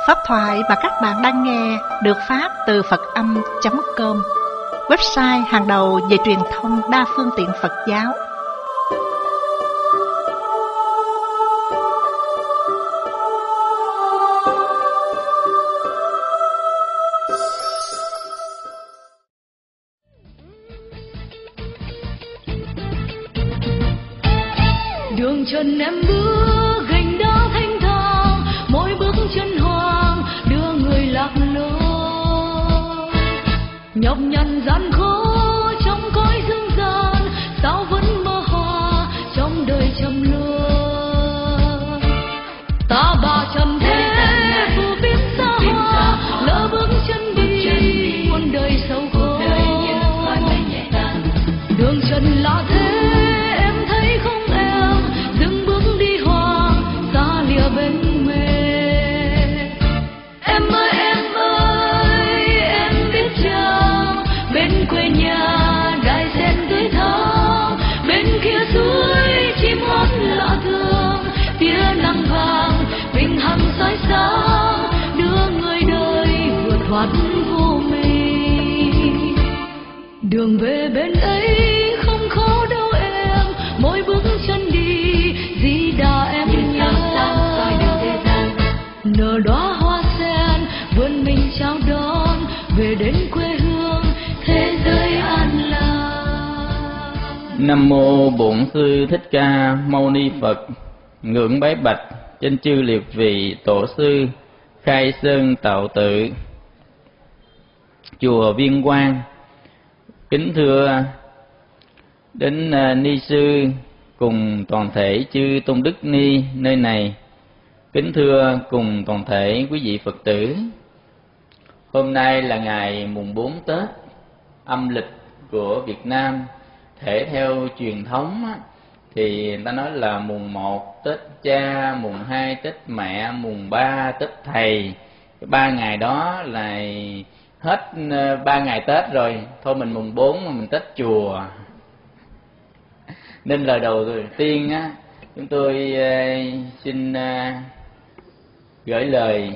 Pháp thoại mà các bạn đang nghe được phát từ Phật-âm.com, website hàng đầu về truyền thông đa phương tiện Phật giáo. Đường trần em bước gành đá thanh thang, mỗi bước chân hoang đưa người lạc lối. Nhọc nhằn gian khó trong cõi dương gian, sao vẫn mơ hoa trong đời trầm luân. Ta bà trầm thế phù phiếm xa hoa, lỡ bước chân đi muôn đời sâu khổ. Đường trần là thế em thấy không em, dừng bước đi hoang xa lìa bên mê. Em ơi em biết chăng, bên quê nhà đại sen tươi thắm, bên kia suối chim hót lạ thường, tia nắng vàng bình hằng soi sáng đưa người đời vượt thoát vô mình. Đường về bên ấy không khó đâu em, mỗi bước chân đi Di Đà em nhớ. Nở đóa hoa sen vươn mình chào đón, về đến quê hương thế giới an lành. Nam mô Bổn Sư Thích Ca Mâu Ni Phật. Ngưỡng bái bạch trên chư liệt vị tổ sư Khai Sơn Tạo Tự, chùa Viên Quang. Kính thưa đến ni sư cùng toàn thể chư tôn đức ni nơi này. Kính thưa cùng toàn thể quý vị Phật tử. Hôm nay là ngày mùng 4 Tết âm lịch của Việt Nam. Thể theo truyền thống thì người ta nói là mùng 1 Tết Cha, mùng 2 Tết Mẹ, mùng 3 Tết Thầy. 3 ngày đó là hết 3 ngày Tết rồi. Thôi mình mùng 4 mà mình Tết chùa. Nên lời đầu tiên chúng tôi xin gửi lời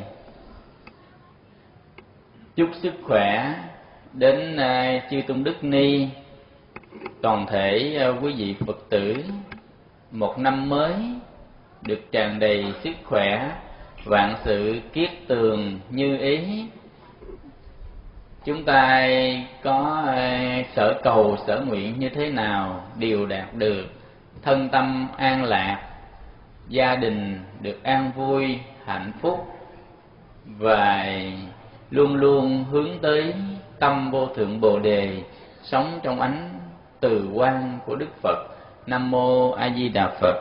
chúc sức khỏe đến chư tôn đức ni, toàn thể quý vị Phật tử, một năm mới được tràn đầy sức khỏe, vạn sự kiết tường như ý. Chúng ta có sở cầu sở nguyện như thế nào đều đạt được, thân tâm an lạc, gia đình được an vui, hạnh phúc, và luôn luôn hướng tới tâm vô thượng Bồ Đề, sống trong ánh từ quang của Đức Phật. Nam mô A Di Đà Phật.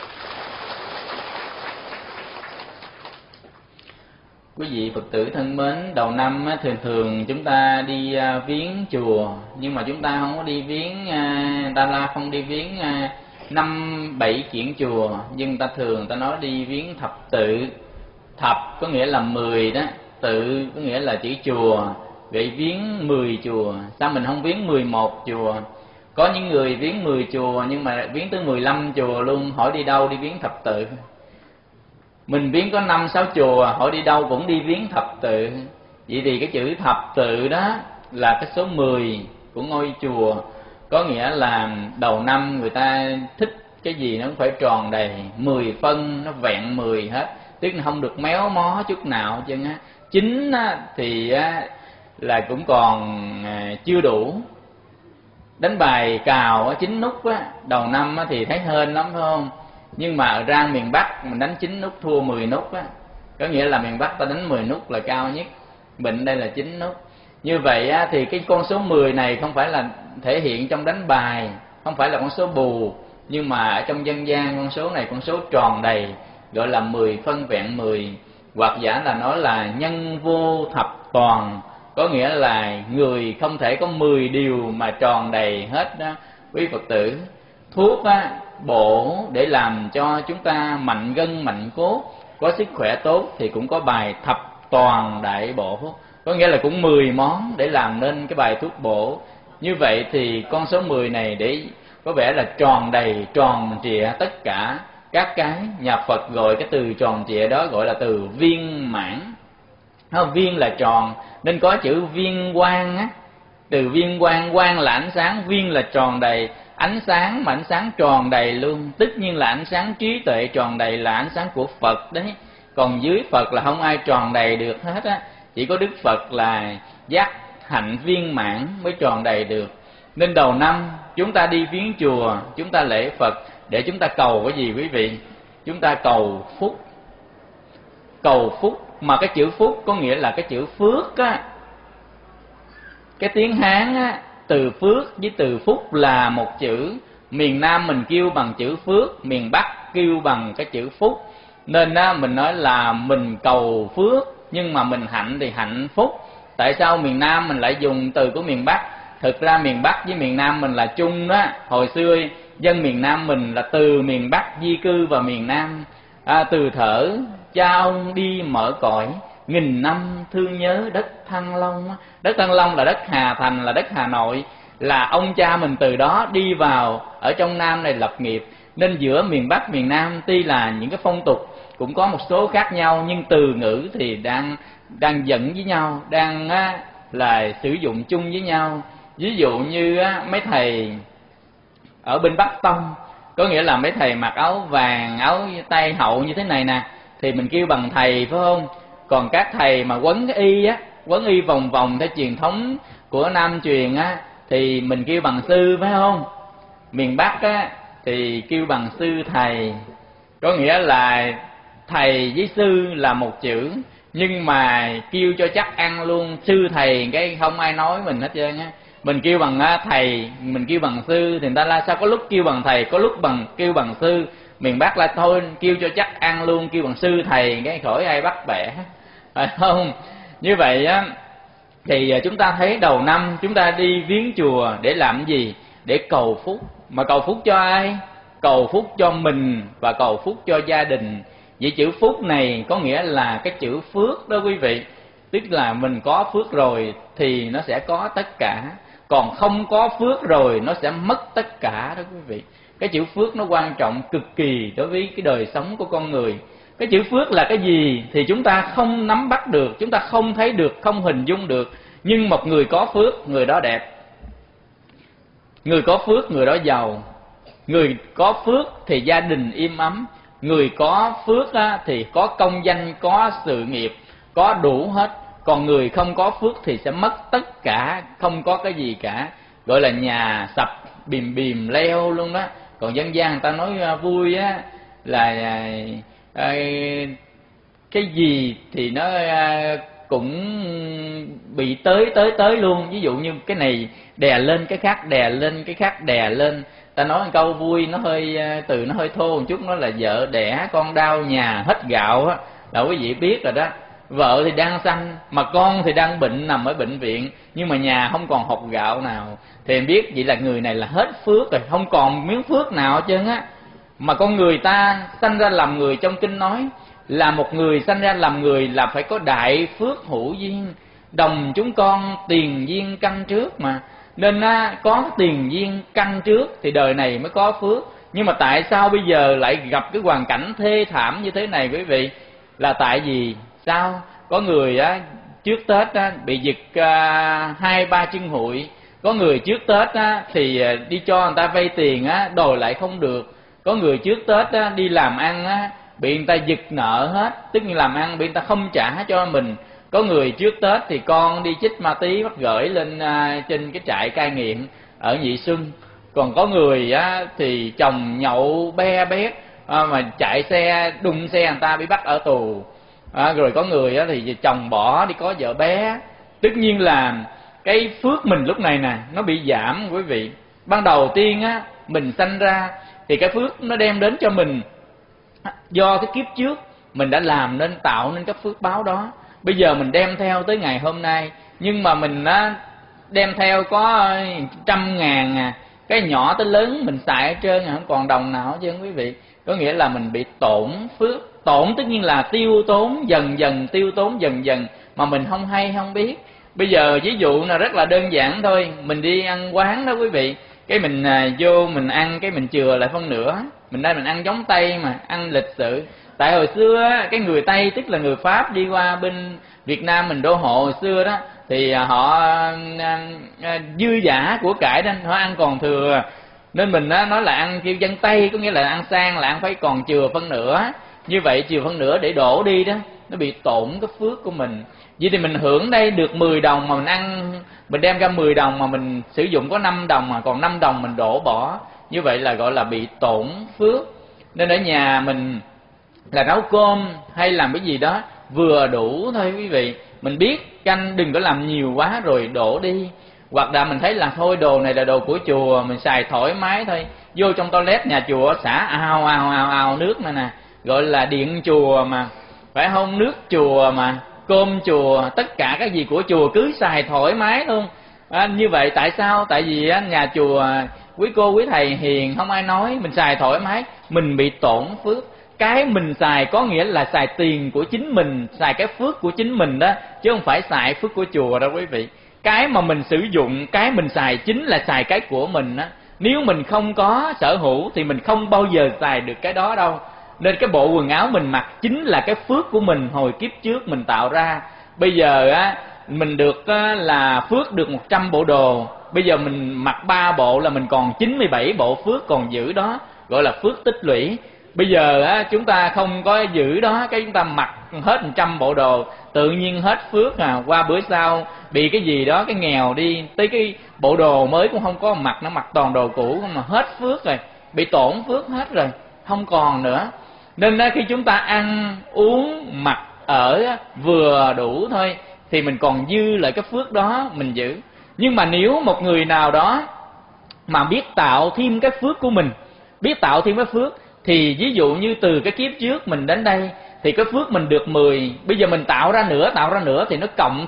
Quý vị Phật tử thân mến, đầu năm thường chúng ta đi viếng chùa, nhưng mà chúng ta không có đi viếng, không đi viếng 5-7 kiện chùa, nhưng ta thường ta nói đi viếng thập tự. Thập có nghĩa là 10 đó, tự có nghĩa là chữ chùa. Vậy viếng 10 chùa, sao mình không viếng 11 chùa? Có những người viếng 10 chùa nhưng mà viếng tới 15 chùa luôn, hỏi đi đâu đi viếng thập tự. Mình viếng có 5-6 chùa, hỏi đi đâu cũng đi viếng thập tự. Vậy thì cái chữ thập tự đó là cái số 10 của ngôi chùa. Có nghĩa là đầu năm người ta thích cái gì nó cũng phải tròn đầy, 10 phân, nó vẹn 10 hết, tức là không được méo mó chút nào chứ. 9 thì là cũng còn chưa đủ. Đánh bài cào 9 nút đầu năm thì thấy hên lắm phải không? Nhưng mà ra miền Bắc mình đánh 9 nút thua 10 nút có nghĩa là miền Bắc ta đánh 10 nút là cao nhất, bệnh đây là 9 nút. Như vậy thì cái con số 10 này không phải là thể hiện trong đánh bài, không phải là con số bù, nhưng mà ở trong dân gian con số này con số tròn đầy, gọi là 10 phân vẹn 10, hoặc giả là nói là nhân vô thập toàn, có nghĩa là người không thể có 10 điều mà tròn đầy hết đó quý Phật tử. Thuốc bổ để làm cho chúng ta mạnh gân mạnh cốt, có sức khỏe tốt thì cũng có bài thập toàn đại bổ, có nghĩa là cũng 10 món để làm nên cái bài thuốc bổ. Như vậy thì con số 10 này để có vẻ là tròn đầy, tròn trịa tất cả các cái. Nhà Phật gọi cái từ tròn trịa đó gọi là từ viên mãn. Viên là tròn nên có chữ viên quang á, từ viên quang, quang là ánh sáng, viên là tròn đầy, ánh sáng mà ánh sáng tròn đầy luôn, tất nhiên là ánh sáng trí tuệ tròn đầy, là ánh sáng của Phật đấy. Còn dưới Phật là không ai tròn đầy được hết á, chỉ có Đức Phật là giác hạnh viên mãn mới tròn đầy được. Nên đầu năm chúng ta đi viếng chùa, chúng ta lễ Phật để chúng ta cầu cái gì quý vị? Chúng ta cầu phúc. Cầu phúc, mà cái chữ phúc có nghĩa là cái chữ phước á. Cái tiếng Hán á, từ phước với từ phúc là một chữ. Miền Nam mình kêu bằng chữ phước, miền Bắc kêu bằng cái chữ phúc. Nên á, mình nói là mình cầu phước, nhưng mà mình hạnh thì hạnh phúc. Tại sao miền Nam mình lại dùng từ của miền Bắc? Thực ra miền Bắc với miền Nam mình là chung đó. Hồi xưa dân miền Nam mình là từ miền Bắc di cư vào miền Nam. Từ thở cha ông đi mở cõi, nghìn năm thương nhớ đất Thăng Long. Đất Thăng Long là đất Hà Thành, là đất Hà Nội, là ông cha mình từ đó đi vào ở trong Nam này lập nghiệp. Nên giữa miền Bắc miền Nam tuy là những cái phong tục cũng có một số khác nhau, nhưng từ ngữ thì đang dẫn với nhau, đang là sử dụng chung với nhau. Ví dụ như mấy thầy ở bên Bắc Tông, có nghĩa là mấy thầy mặc áo vàng, áo tay hậu như thế này nè, thì mình kêu bằng thầy, phải không? Còn các thầy mà quấn cái y á, quấn y vòng vòng theo truyền thống của Nam truyền á, thì mình kêu bằng sư, phải không? Miền Bắc á thì kêu bằng sư thầy, có nghĩa là thầy với sư là một chữ, nhưng mà kêu cho chắc ăn luôn. Sư thầy cái không ai nói mình hết trơn á. Mình kêu bằng thầy, mình kêu bằng sư, thì người ta là sao có lúc kêu bằng thầy, có lúc kêu bằng sư. Miền Bắc là thôi kêu cho chắc ăn luôn, kêu bằng sư thầy cái khỏi ai bắt bẻ, phải không? Như vậy á thì chúng ta thấy đầu năm chúng ta đi viếng chùa để làm gì? Để cầu phúc. Mà cầu phúc cho ai? Cầu phúc cho mình và cầu phúc cho gia đình. Vậy chữ phúc này có nghĩa là cái chữ phước đó quý vị. Tức là mình có phước rồi thì nó sẽ có tất cả, còn không có phước rồi nó sẽ mất tất cả đó quý vị. Cái chữ phước nó quan trọng cực kỳ đối với cái đời sống của con người. Cái chữ phước là cái gì thì chúng ta không nắm bắt được, chúng ta không thấy được, không hình dung được. Nhưng một người có phước, người đó đẹp. Người có phước, người đó giàu. Người có phước thì gia đình im ấm. Người có phước thì có công danh, có sự nghiệp, có đủ hết. Còn người không có phước thì sẽ mất tất cả, không có cái gì cả. Gọi là nhà sập bìm bìm leo luôn đó. Còn dân gian người ta nói vui á là cái gì thì nó cũng bị tới luôn. Ví dụ như cái này đè lên cái khác, đè lên cái khác, đè lên. Ta nói một câu vui, nó hơi từ nó hơi thô một chút, nó là vợ đẻ con đau nhà hết gạo á, là quý vị biết rồi đó. Vợ thì đang sanh mà con thì đang bệnh, nằm ở bệnh viện, nhưng mà nhà không còn hột gạo nào, thì em biết vậy là người này là hết phước rồi, không còn miếng phước nào hết trơn á. Mà con người ta sanh ra làm người, trong kinh nói là một người sanh ra làm người là phải có đại phước hữu duyên, đồng chúng con tiền duyên căn trước mà. Nên có tiền duyên căn trước thì đời này mới có phước. Nhưng mà tại sao bây giờ lại gặp cái hoàn cảnh thê thảm như thế này quý vị? Là tại vì sao? Có người trước Tết bị giật 2-3 chân hụi. Có người trước Tết thì đi cho người ta vay tiền đòi lại không được. Có người trước Tết đi làm ăn bị người ta giật nợ hết, tức là làm ăn bị người ta không trả cho mình. Có người trước Tết thì con đi chích ma túy bắt gửi lên trên cái trại cai nghiện ở Nhị Xuân. Còn có người thì chồng nhậu be bét mà chạy xe đụng xe người ta bị bắt ở tù. Rồi có người thì chồng bỏ đi có vợ bé. Tất nhiên là cái phước mình lúc này nè nó bị giảm quý vị. Ban đầu tiên mình sanh ra thì cái phước nó đem đến cho mình do cái kiếp trước mình đã làm nên, tạo nên cái phước báo đó. Bây giờ mình đem theo tới ngày hôm nay, nhưng mà mình đem theo có 100.000 cái nhỏ tới lớn mình xài hết trơn, không còn đồng nào hết trơn quý vị. Có nghĩa là mình bị tổn phước. Tổn tất nhiên là tiêu tốn dần dần, tiêu tốn dần dần mà mình không hay không biết. Bây giờ ví dụ là rất là đơn giản thôi, mình đi ăn quán đó quý vị, cái mình vô mình ăn cái mình chừa lại phân nửa. Mình đây mình ăn giống Tây mà, ăn lịch sự. Tại hồi xưa cái người Tây, tức là người Pháp đi qua bên Việt Nam mình đô hộ hồi xưa đó, thì họ dư dả của cải nên họ ăn còn thừa, nên mình nói là ăn kêu dân Tây, có nghĩa là ăn sang là ăn phải còn chừa phân nửa. Như vậy chừa phân nửa để đổ đi đó, nó bị tổn cái phước của mình. Vậy thì mình hưởng đây được 10 đồng mà mình ăn, mình đem ra 10 đồng mà mình sử dụng có 5 đồng mà còn 5 đồng mình đổ bỏ, như vậy là gọi là bị tổn phước. Nên ở nhà mình là nấu cơm hay làm cái gì đó vừa đủ thôi quý vị. Mình biết canh đừng có làm nhiều quá rồi đổ đi. Hoặc là mình thấy là thôi đồ này là đồ của chùa, mình xài thoải mái thôi. Vô trong toilet nhà chùa xả ào nước này nè, gọi là điện chùa mà, phải không? Nước chùa mà, cơm chùa, tất cả các gì của chùa cứ xài thoải mái luôn. Như vậy tại sao? Tại vì nhà chùa quý cô quý thầy hiền, không ai nói, mình xài thoải mái, mình bị tổn phước. Cái mình xài có nghĩa là xài tiền của chính mình, xài cái phước của chính mình đó, chứ không phải xài phước của chùa đâu quý vị. Cái mà mình sử dụng, cái mình xài chính là xài cái của mình á. Nếu mình không có sở hữu thì mình không bao giờ xài được cái đó đâu. Nên cái bộ quần áo mình mặc chính là cái phước của mình hồi kiếp trước mình tạo ra. Bây giờ mình được là phước được 100 bộ đồ, bây giờ mình mặc 3 bộ là mình còn 97 bộ phước còn giữ đó, gọi là phước tích lũy. Bây giờ chúng ta không có giữ đó, cái chúng ta mặc hết 100 bộ đồ, tự nhiên hết phước qua bữa sau bị cái gì đó, cái nghèo đi, tới cái bộ đồ mới cũng không có mặc, nó mặc toàn đồ cũ mà hết phước rồi, bị tổn phước hết rồi, không còn nữa. Nên khi chúng ta ăn uống mặc ở vừa đủ thôi thì mình còn dư lại cái phước đó mình giữ. Nhưng mà nếu một người nào đó mà biết tạo thêm cái phước của mình, biết tạo thêm cái phước, thì ví dụ như từ cái kiếp trước mình đến đây thì cái phước mình được 10, bây giờ mình tạo ra nữa thì nó cộng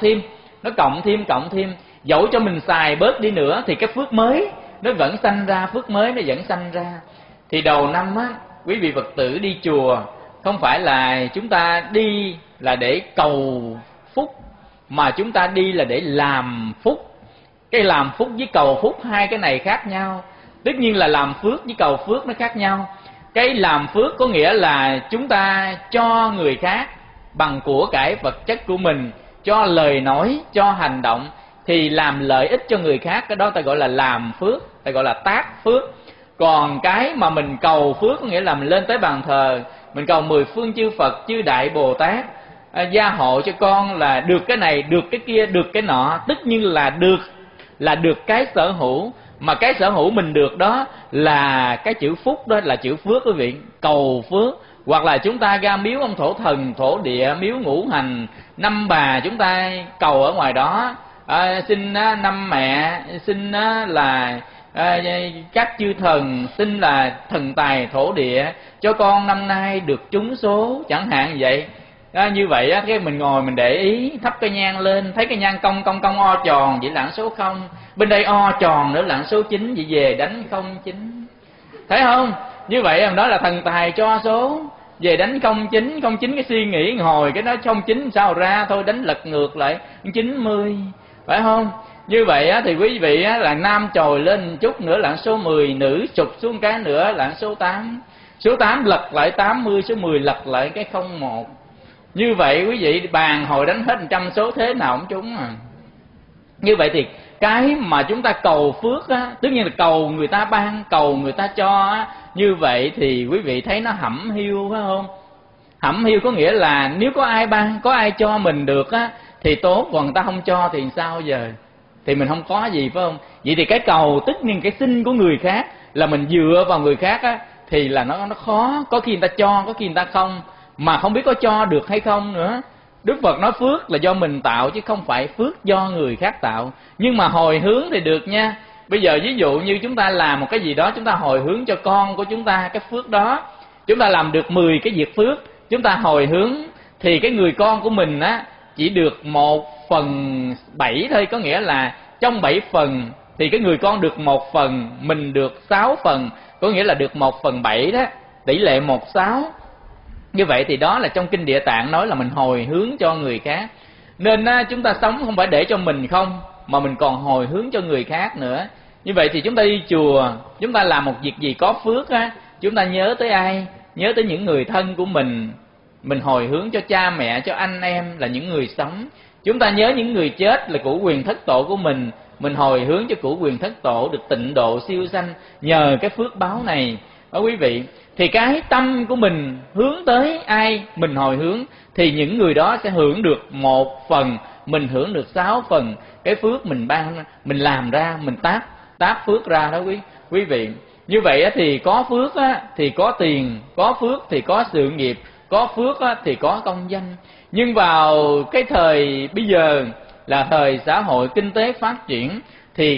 thêm, dẫu cho mình xài bớt đi nữa thì cái phước mới nó vẫn sanh ra, phước mới nó vẫn sanh ra. Thì đầu năm quý vị Phật tử đi chùa không phải là chúng ta đi là để cầu phúc, mà chúng ta đi là để làm phúc. Cái làm phúc với cầu phúc hai cái này khác nhau. Tất nhiên là làm phước với cầu phước nó khác nhau. Cái làm phước có nghĩa là chúng ta cho người khác bằng của cải vật chất của mình, cho lời nói, cho hành động, thì làm lợi ích cho người khác, cái đó ta gọi là làm phước, ta gọi là tác phước. Còn cái mà mình cầu phước có nghĩa là mình lên tới bàn thờ, mình cầu 10 phương chư Phật, chư Đại Bồ Tát gia hộ cho con là được cái này, được cái kia, được cái nọ, tất nhiên là được cái sở hữu. Mà cái sở hữu mình được đó là cái chữ phúc, đó là chữ phước quý vị, cầu phước. Hoặc là chúng ta ra miếu ông thổ thần, thổ địa, miếu ngũ hành, năm bà chúng ta cầu ở ngoài đó, xin năm mẹ, xin là các chư thần, xin là thần tài thổ địa cho con năm nay được trúng số chẳng hạn vậy. Như vậy cái mình ngồi mình để ý, thắp cái nhang lên, thấy cái nhang cong o tròn vậy là số 0, bên đây o tròn nữa là số 9, vậy về đánh 09, thấy không? Như vậy đó là thần tài cho số, về đánh 09 cái suy nghĩ hồi cái nó 09 sao ra, thôi đánh lật ngược lại 90, phải không? Như vậy thì quý vị là nam trồi lên một chút nữa là số 10, nữ sụt xuống cái nữa là số 8, số 8 lật lại 80, số 10 lật lại cái 01. Như vậy quý vị bàn hồi đánh hết 100 số thế nào cũng trúng à. Như vậy thì cái mà chúng ta cầu phước tất nhiên là cầu người ta ban, cầu người ta cho như vậy thì quý vị thấy nó hẩm hiu phải không? Hẩm hiu có nghĩa là nếu có ai ban, có ai cho mình được thì tốt, còn người ta không cho thì sao giờ? Thì mình không có gì phải không? Vậy thì cái cầu tất nhiên cái xin của người khác là mình dựa vào người khác thì là nó khó, có khi người ta cho, có khi người ta không, mà không biết có cho được hay không nữa. Đức Phật nói phước là do mình tạo chứ không phải phước do người khác tạo. Nhưng mà hồi hướng thì được nha. Bây giờ ví dụ như chúng ta làm một cái gì đó, chúng ta hồi hướng cho con của chúng ta cái phước đó, chúng ta làm được 10 cái việc phước, chúng ta hồi hướng thì cái người con của mình chỉ được 1/7 thôi. Có nghĩa là trong 7 phần thì cái người con được 1 phần, mình được 6 phần, có nghĩa là được 1/7 đó, tỷ lệ 1/6. Như vậy thì đó là trong Kinh Địa Tạng nói là mình hồi hướng cho người khác. Nên chúng ta sống không phải để cho mình không, mà mình còn hồi hướng cho người khác nữa. Như vậy thì chúng ta đi chùa, chúng ta làm một việc gì có phước chúng ta nhớ tới ai? nhớ tới những người thân của mình hồi hướng cho cha mẹ, cho anh em là những người sống. Chúng ta nhớ những người chết là cửu quyền thất tổ của mình hồi hướng cho cửu quyền thất tổ được tịnh độ siêu sanh nhờ cái phước báo này. Đó quý vị, thì cái tâm của mình hướng tới ai mình hồi hướng thì những người đó sẽ hưởng được 1 phần, mình hưởng được 6 phần. Cái phước mình ban, mình làm ra, mình tác phước ra đó quý vị. Như vậy thì có phước thì có tiền, có phước thì có sự nghiệp, có phước thì có công danh. Nhưng vào cái thời bây giờ là thời xã hội kinh tế phát triển thì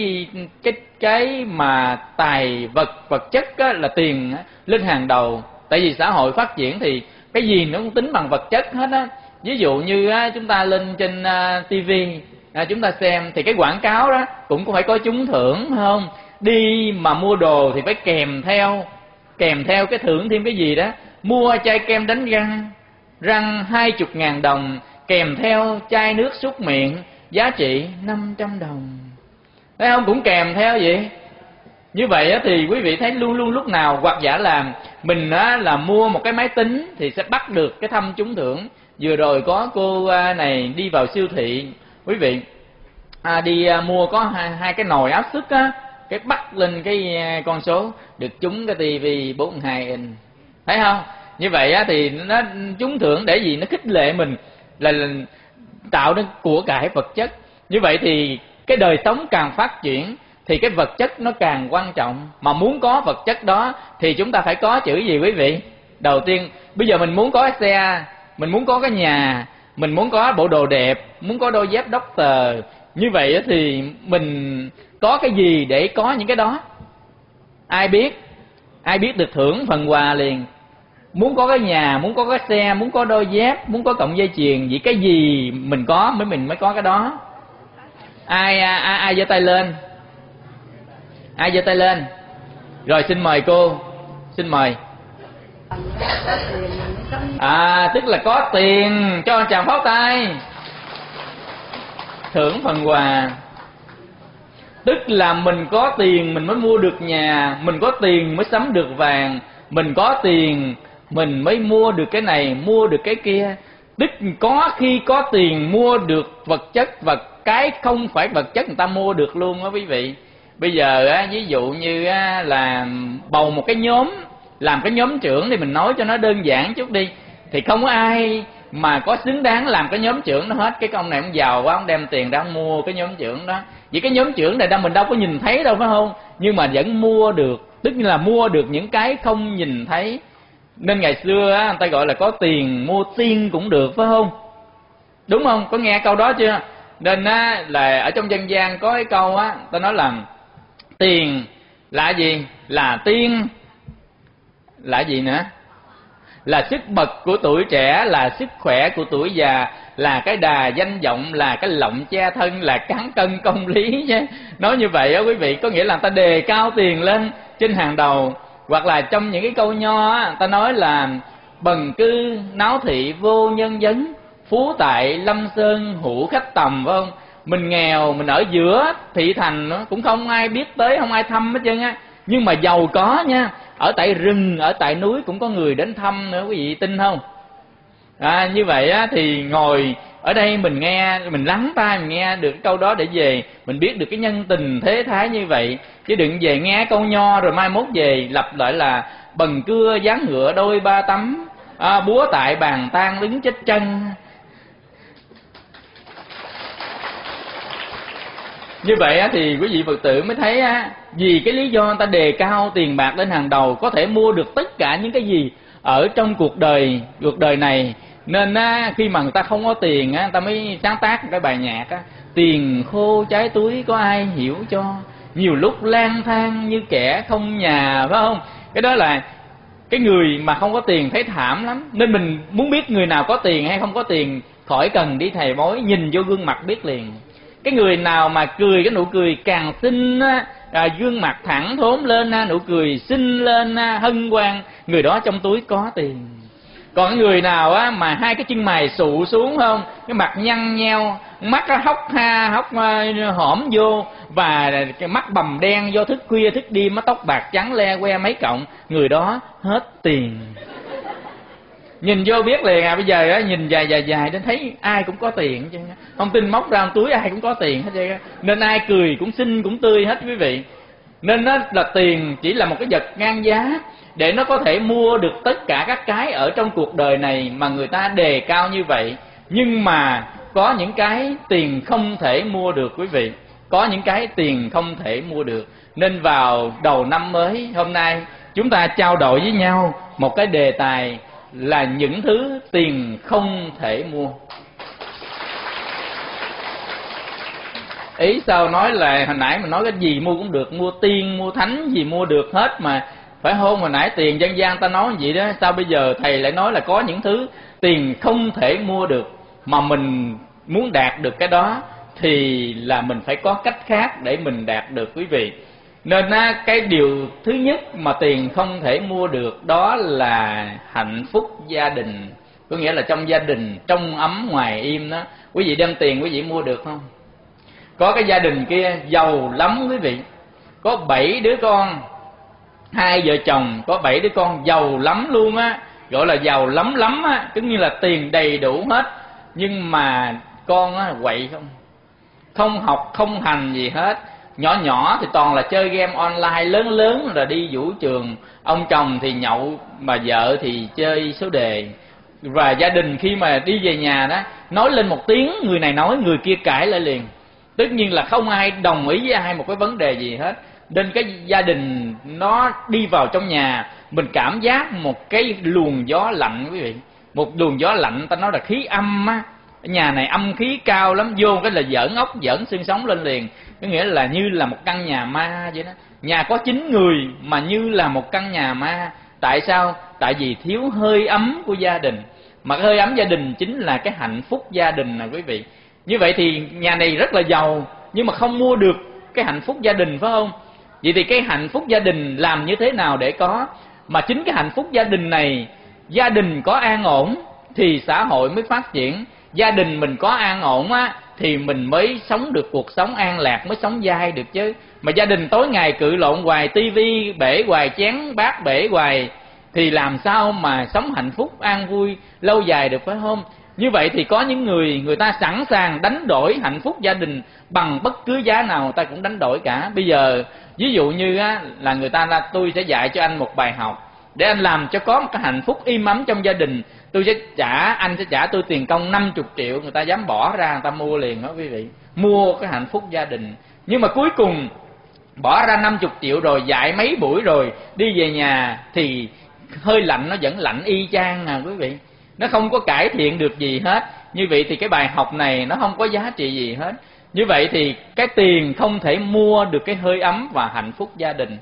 cái mà tài vật chất là tiền lên hàng đầu. Tại vì xã hội phát triển thì cái gì nó cũng tính bằng vật chất hết á. Ví dụ như chúng ta lên trên TV chúng ta xem thì cái quảng cáo đó cũng phải có trúng thưởng, phải không? Đi mà mua đồ thì phải kèm theo cái thưởng thêm cái gì đó. Mua chai kem đánh răng 20.000 đồng, kèm theo chai nước súc miệng giá trị 500 đồng. Thấy không? Cũng kèm theo vậy. Như vậy thì quý vị thấy luôn luôn lúc nào hoặc giả là mình là mua một cái máy tính thì sẽ bắt được cái thăm trúng thưởng. Vừa rồi có cô này đi vào siêu thị, quý vị, đi mua có hai cái nồi áp suất cái bắt lên cái con số được trúng cái tivi 42 inch. Thấy không? Như vậy thì nó trúng thưởng để gì? Nó khích lệ mình là tạo nên của cải vật chất. Như vậy thì cái đời sống càng phát triển thì cái vật chất nó càng quan trọng. Mà muốn có vật chất đó thì chúng ta phải có chữ gì quý vị? Đầu tiên, bây giờ mình muốn có cái xe, mình muốn có cái nhà, mình muốn có bộ đồ đẹp, muốn có đôi dép doctor. Như vậy thì mình có cái gì để có những cái đó? Ai biết được thưởng phần quà liền. Muốn có cái nhà, muốn có cái xe, muốn có đôi dép, muốn có cọng dây chuyền, vì cái gì mình có mình mới có cái đó. Ai giơ tay lên? Ai giơ tay lên? Rồi xin mời cô, xin mời. Tức là có tiền, cho anh chàng pháo tay. Thưởng phần quà. Tức là mình có tiền mình mới mua được nhà, mình có tiền mới sắm được vàng, mình có tiền mình mới mua được cái này, mua được cái kia. Tức có khi có tiền mua được vật chất và cái không phải vật chất người ta mua được luôn á quý vị. Bây giờ ví dụ như là bầu một cái nhóm, làm cái nhóm trưởng thì mình nói cho nó đơn giản chút đi, thì không có ai mà có xứng đáng làm cái nhóm trưởng đó hết. Cái ông này ông giàu quá, ông đem tiền ra ông mua cái nhóm trưởng đó. Vì cái nhóm trưởng này mình đâu có nhìn thấy đâu, phải không? Nhưng mà vẫn mua được, tức là mua được những cái không nhìn thấy. Nên ngày xưa người ta gọi là có tiền mua tiên cũng được, phải không? Đúng không? Có nghe câu đó chưa? Nên là ở trong dân gian có cái câu ta nói là tiền là gì? Là tiên. Là gì nữa? Là sức bật của tuổi trẻ, là sức khỏe của tuổi già, là cái đà danh vọng, là cái lọng che thân, là cán cân công lý chứ. Nói như vậy quý vị, có nghĩa là người ta đề cao tiền lên trên hàng đầu. Hoặc là trong những cái câu nho người ta nói là bần cư náo thị vô nhân vấn, phú tại lâm sơn hữu khách tầm, phải không? Mình nghèo, mình ở giữa thị thành nữa, cũng không ai biết tới, không ai thăm hết trơn á. Nhưng mà giàu có nha, ở tại rừng, ở tại núi cũng có người đến thăm nữa, quý vị tin không? Như vậy thì ngồi ở đây mình nghe, mình lắng tai mình nghe được cái câu đó để về mình biết được cái nhân tình thế thái như vậy. Chứ đừng về nghe câu nho rồi mai mốt về lặp lại là bần cưa dáng ngựa đôi ba tấm, búa tại bàn tang đứng chết chân. Như vậy thì quý vị Phật tử mới thấy vì cái lý do người ta đề cao tiền bạc lên hàng đầu, có thể mua được tất cả những cái gì ở trong cuộc đời này. Nên khi mà người ta không có tiền người ta mới sáng tác một cái bài nhạc tiền khô trái túi có ai hiểu cho, nhiều lúc lang thang như kẻ không nhà, phải không? Cái đó là cái người mà không có tiền thấy thảm lắm. Nên mình muốn biết người nào có tiền hay không có tiền, khỏi cần đi thầy bói, nhìn vô gương mặt biết liền. Cái người nào mà cười cái nụ cười càng xinh gương mặt thẳng thốn lên, nụ cười xinh lên hân hoan, người đó trong túi có tiền. Còn cái người nào á mà hai cái chân mày sụ xuống không, cái mặt nhăn nheo, mắt nó hốc ha hốc hõm vô, và cái mắt bầm đen do thức khuya thức đêm, tóc bạc trắng le que mấy cọng, người đó hết tiền. Nhìn vô biết liền à. Bây giờ á nhìn dài đến thấy ai cũng có tiền chứ, không tin móc ra một túi ai cũng có tiền hết trơn. Nên ai cười cũng xinh cũng tươi hết quý vị. Nên nó là tiền chỉ là một cái vật ngang giá để nó có thể mua được tất cả các cái ở trong cuộc đời này mà người ta đề cao như vậy. Nhưng mà có những cái tiền không thể mua được quý vị, có những cái tiền không thể mua được. Nên vào đầu năm mới hôm nay chúng ta trao đổi với nhau một cái đề tài là những thứ tiền không thể mua. Ý sao nói là hồi nãy mình nói cái gì mua cũng được, mua tiên mua thánh gì mua được hết mà, phải không? Hồi nãy tiền dân gian ta nói vậy đó, sao bây giờ thầy lại nói là có những thứ tiền không thể mua được, mà mình muốn đạt được cái đó thì là mình phải có cách khác để mình đạt được quý vị. Nên cái điều thứ nhất mà tiền không thể mua được đó là hạnh phúc gia đình. Có nghĩa là trong gia đình trong ấm ngoài im đó. Quý vị đem tiền quý vị mua được không? Có cái gia đình kia giàu lắm quý vị, có 7 đứa con, 2 vợ chồng có 7 đứa con, giàu lắm luôn á, gọi là giàu lắm á, cứ như là tiền đầy đủ hết. Nhưng mà con á quậy không học không hành gì hết. Nhỏ thì toàn là chơi game online, lớn là đi vũ trường. Ông chồng thì nhậu, mà vợ thì chơi số đề. Và gia đình khi mà đi về nhà đó, nói lên một tiếng, người này nói người kia cãi lại liền. Tất nhiên là không ai đồng ý với ai một cái vấn đề gì hết. Nên cái gia đình nó đi vào trong nhà, mình cảm giác một cái luồng gió lạnh quý vị. Một luồng gió lạnh, ta nói là khí âm á. Nhà này âm khí cao lắm, vô cái là giỡn ốc giỡn xương sống lên liền. Có nghĩa là như là một căn nhà ma vậy đó. Nhà có 9 người mà như là một căn nhà ma. Tại sao? Tại vì thiếu hơi ấm của gia đình. Mà cái hơi ấm gia đình chính là cái hạnh phúc gia đình nè quý vị. Như vậy thì nhà này rất là giàu, nhưng mà không mua được cái hạnh phúc gia đình, phải không? Vậy thì cái hạnh phúc gia đình làm như thế nào để có? Mà chính cái hạnh phúc gia đình này, gia đình có an ổn thì xã hội mới phát triển. Gia đình mình có an ổn á thì mình mới sống được cuộc sống an lạc, mới sống dai được chứ. Mà gia đình tối ngày cự lộn hoài, tivi bể hoài, chén bát bể hoài, thì làm sao mà sống hạnh phúc an vui lâu dài được, phải không? Như vậy thì có những người ta sẵn sàng đánh đổi hạnh phúc gia đình bằng bất cứ giá nào, người ta cũng đánh đổi cả. Bây giờ ví dụ như á, là người ta là tôi sẽ dạy cho anh một bài học để anh làm cho có một cái hạnh phúc im ấm trong gia đình. Anh sẽ trả tôi tiền công 50 triệu, người ta dám bỏ ra, người ta mua liền đó quý vị. Mua cái hạnh phúc gia đình. Nhưng mà cuối cùng bỏ ra 50 triệu rồi, dạy mấy buổi rồi, đi về nhà thì hơi lạnh nó vẫn lạnh y chang à quý vị. Nó không có cải thiện được gì hết. Như vậy thì cái bài học này nó không có giá trị gì hết. Như vậy thì cái tiền không thể mua được cái hơi ấm và hạnh phúc gia đình.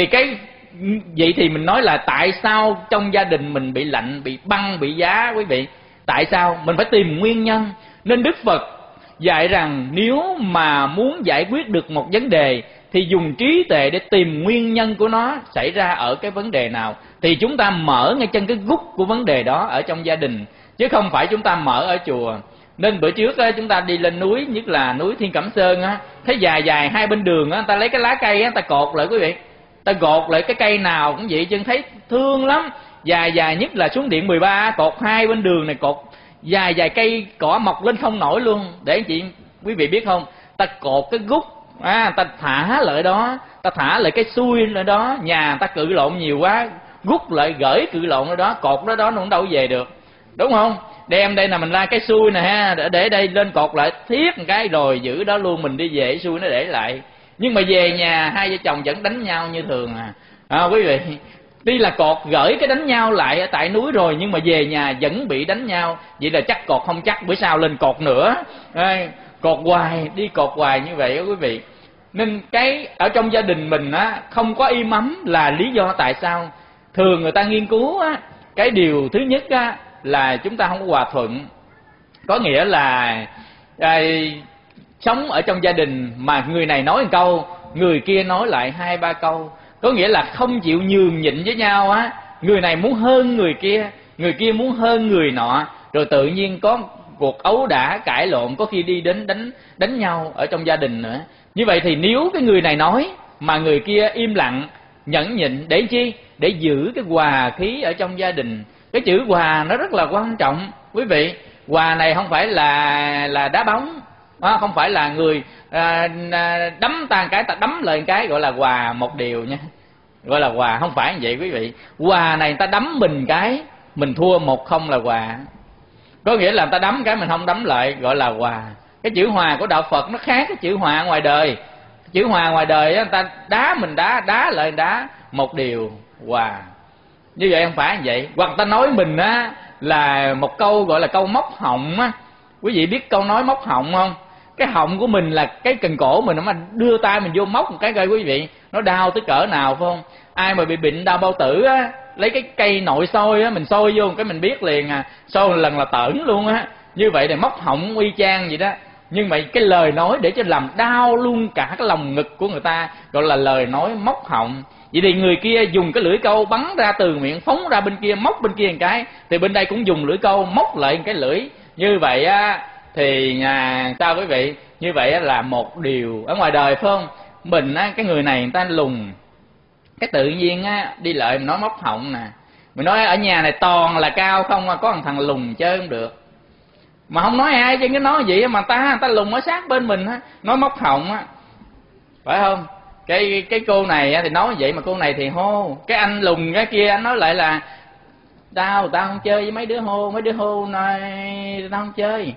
Vậy thì mình nói là tại sao trong gia đình mình bị lạnh, bị băng, bị giá quý vị? Tại sao? Mình phải tìm nguyên nhân. Nên Đức Phật dạy rằng nếu mà muốn giải quyết được một vấn đề thì dùng trí tuệ để tìm nguyên nhân của nó xảy ra ở cái vấn đề nào. Thì chúng ta mở ngay chân cái gút của vấn đề đó ở trong gia đình, chứ không phải chúng ta mở ở chùa. Nên bữa trước á, chúng ta đi lên núi, nhất là núi Thiên Cẩm Sơn á, thấy dài hai bên đường á, ta lấy cái lá cây á, ta cột lại quý vị. Ta gột lại cái cây nào cũng vậy, chân thấy thương lắm. Dài nhất là xuống điện 13, cột hai bên đường này, cột dài cây cỏ mọc lên không nổi luôn. Để anh chị quý vị biết không, ta cột cái gút, ta thả lại đó, ta thả lại cái xuôi lại đó. Nhà ta cự lộn nhiều quá, gút lại gửi cự lộn ở đó, cột đó nó cũng đâu về được, đúng không? Đem đây là mình la cái xuôi nè ha, để đây lên cột lại thiết một cái rồi giữ đó luôn, mình đi về xuôi nó để lại. Nhưng mà về nhà hai vợ chồng vẫn đánh nhau như thường quý vị. Tuy là cột gửi cái đánh nhau lại ở tại núi rồi, nhưng mà về nhà vẫn bị đánh nhau. Vậy là chắc cột không chắc, bữa sau lên cột nữa. Cột hoài, đi cột hoài như vậy đó quý vị. Nên cái ở trong gia đình mình á, không có im ấm là lý do tại sao. Thường người ta nghiên cứu á, cái điều thứ nhất á, là chúng ta không có hòa thuận. Có nghĩa là sống ở trong gia đình mà người này nói một câu, người kia nói lại 2-3 câu. Có nghĩa là không chịu nhường nhịn với nhau á. Người này muốn hơn người kia, người kia muốn hơn người nọ, rồi tự nhiên có cuộc ấu đả cãi lộn, có khi đi đến đánh nhau ở trong gia đình nữa. Như vậy thì nếu cái người này nói mà người kia im lặng nhẫn nhịn, để chi? Để giữ cái hòa khí ở trong gia đình. Cái chữ hòa nó rất là quan trọng quý vị. Hòa này không phải là đá bóng, không phải là người đấm tan cái ta đấm lên cái gọi là hòa một điều nha, gọi là hòa, không phải như vậy quý vị. Hòa này người ta đấm mình cái mình thua 1-0 là hòa, có nghĩa là người ta đấm cái mình không đấm lại, gọi là hòa. Cái chữ hòa của đạo Phật nó khác cái chữ hòa ngoài đời. Chữ hòa ngoài đời người ta đá mình đá lại đá một điều, hòa. Như vậy không phải như vậy. Hoặc ta nói mình á là một câu gọi là câu móc họng á. Quý vị biết câu nói móc họng không? Cái họng của mình là cái cần cổ mình, mà đưa tay mình vô móc một cái coi quý vị, nó đau tới cỡ nào phải không? Ai mà bị bệnh đau bao tử á, lấy cái cây nội soi á, mình soi vô cái mình biết liền à, soi một lần là tởn luôn á. Như vậy thì móc họng y chang vậy đó. Nhưng mà cái lời nói để cho làm đau luôn cả cái lòng ngực của người ta, gọi là lời nói móc họng. Vậy thì người kia dùng cái lưỡi câu bắn ra từ miệng, phóng ra bên kia, móc bên kia một cái, thì bên đây cũng dùng lưỡi câu móc lại một cái lưỡi. Như vậy á thì sao quý vị? Như vậy á là một điều ở ngoài đời phải không? Mình á, cái người này người ta lùn, cái tự nhiên á đi lại mình nói móc họng nè. Mình nói ở nhà này toàn là cao không, có một thằng lùn chơi không được. Mà không nói ai chứ cái nói gì mà người ta lùn ở sát bên mình á, nói móc họng á, phải không? Cái cô này thì nói vậy, mà cô này thì hô. Cái anh lùn cái kia anh nói lại là tao không chơi với mấy đứa hô nói tao không chơi.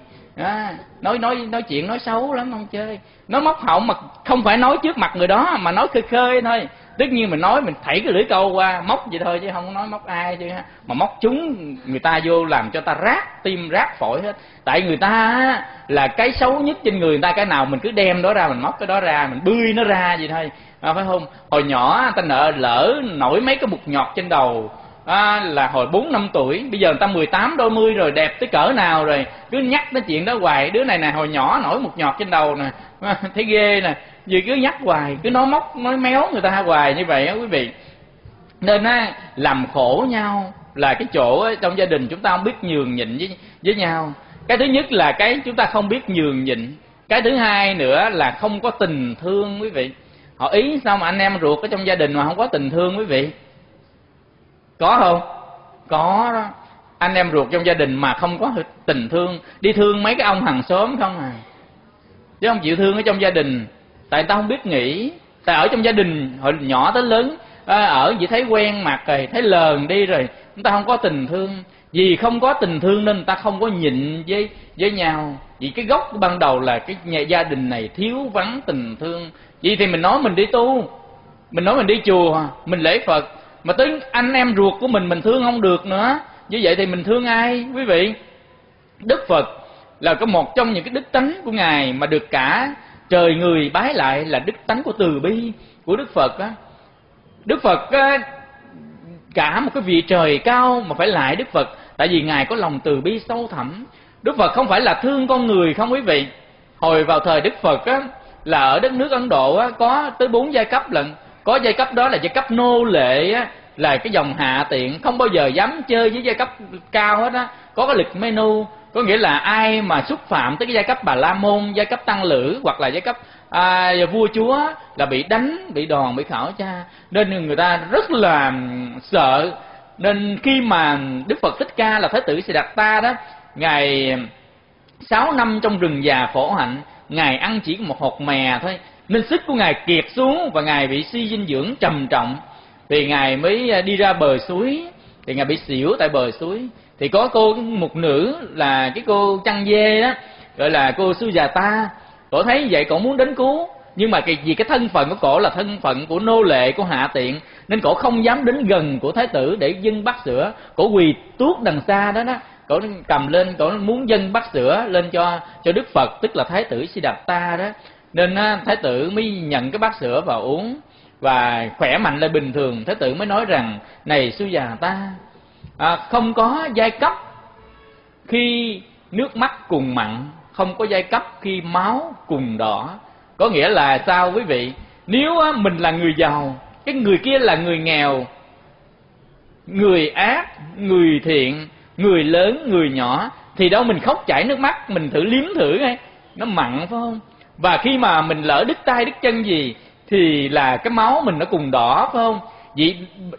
Nói chuyện nói xấu lắm, không chơi. Nói móc họng mà không phải nói trước mặt người đó, mà nói khơi khơi thôi. Tất nhiên mình nói mình thảy cái lưỡi câu qua móc vậy thôi, chứ không nói móc ai chứ. Mà móc chúng người ta vô làm cho ta rát tim rát phổi hết. Tại người ta là cái xấu nhất trên người ta cái nào mình cứ đem đó ra, mình móc cái đó ra, mình bươi nó ra vậy thôi, phải không? Hồi nhỏ ta lỡ nổi mấy cái mụt nhọt trên đầu là hồi 4-5 tuổi, bây giờ người ta 18 đôi mươi rồi, đẹp tới cỡ nào rồi, cứ nhắc tới chuyện đó hoài. Đứa này nè hồi nhỏ nổi mụt nhọt trên đầu nè, thấy ghê nè, vì cứ nhắc hoài, cứ nói móc nói méo người ta hoài như vậy á quý vị. Nên làm khổ nhau là cái chỗ trong gia đình chúng ta không biết nhường nhịn với nhau. Cái thứ nhất là cái chúng ta không biết nhường nhịn. Cái thứ hai nữa là không có tình thương quý vị. Họ ý sao mà anh em ruột ở trong gia đình mà không có tình thương quý vị? Có không? Có đó. Anh em ruột trong gia đình mà không có tình thương, đi thương mấy cái ông hàng xóm không à, chứ không chịu thương ở trong gia đình. Tại người ta không biết nghĩ. Tại ở trong gia đình hồi nhỏ tới lớn ở chỉ thấy quen mặt rồi, thấy lờn đi rồi, người ta không có tình thương. Vì không có tình thương nên người ta không có nhịn với nhau. Vì cái gốc ban đầu là cái gia đình này thiếu vắng tình thương. Vì thì mình nói mình đi tu, mình nói mình đi chùa, mình lễ Phật, mà tới anh em ruột của mình thương không được nữa. Như vậy thì mình thương ai quý vị? Đức Phật là có một trong những cái đức tánh của Ngài mà được cả trời người bái lại, là đức tánh của từ bi của Đức Phật á. Đức Phật cả một cái vị trời cao mà phải lại Đức Phật, tại vì Ngài có lòng từ bi sâu thẳm. Đức Phật không phải là thương con người không quý vị. Hồi vào thời Đức Phật á, là ở đất nước Ấn Độ á, có tới 4 giai cấp lận. Có giai cấp đó là giai cấp nô lệ á, là cái dòng hạ tiện, không bao giờ dám chơi với giai cấp cao hết á. Có cái lịch menu, có nghĩa là ai mà xúc phạm tới cái giai cấp Bà La Môn, giai cấp tăng lữ hoặc là giai cấp vua chúa là bị đánh, bị đòn, bị khảo tra. Nên người ta rất là sợ. Nên khi mà Đức Phật Thích Ca là Thái tử Siddhartha đó, Ngài 6 năm trong rừng già khổ hạnh, Ngài ăn chỉ một hột mè thôi, nên sức của Ngài kiệt xuống và Ngài bị suy dinh dưỡng trầm trọng. Thì Ngài mới đi ra bờ suối, thì Ngài bị xỉu tại bờ suối. Thì có cô một nữ là cái cô chăn dê đó, gọi là cô Sujata. Cổ thấy vậy cổ muốn đến cứu, nhưng mà vì cái thân phận của cổ là thân phận của nô lệ, của hạ tiện, nên cổ không dám đến gần của Thái tử để dâng bát sữa. Cổ quỳ tuốt đằng xa đó đó, cổ cầm lên, cổ muốn dâng bát sữa lên cho Đức Phật, tức là Thái tử Siddhartha đó. Nên Thái tử mới nhận cái bát sữa vào uống và khỏe mạnh lại bình thường. Thái tử mới nói rằng: này Sujata, không có giai cấp khi nước mắt cùng mặn, không có giai cấp khi máu cùng đỏ. Có nghĩa là sao quý vị? Nếu mình là người giàu, cái người kia là người nghèo, người ác, người thiện, người lớn, người nhỏ, thì đâu mình khóc chảy nước mắt, mình thử liếm thử ngay, nó mặn phải không? Và khi mà mình lỡ đứt tay đứt chân gì thì là cái máu mình nó cùng đỏ phải không? Vậy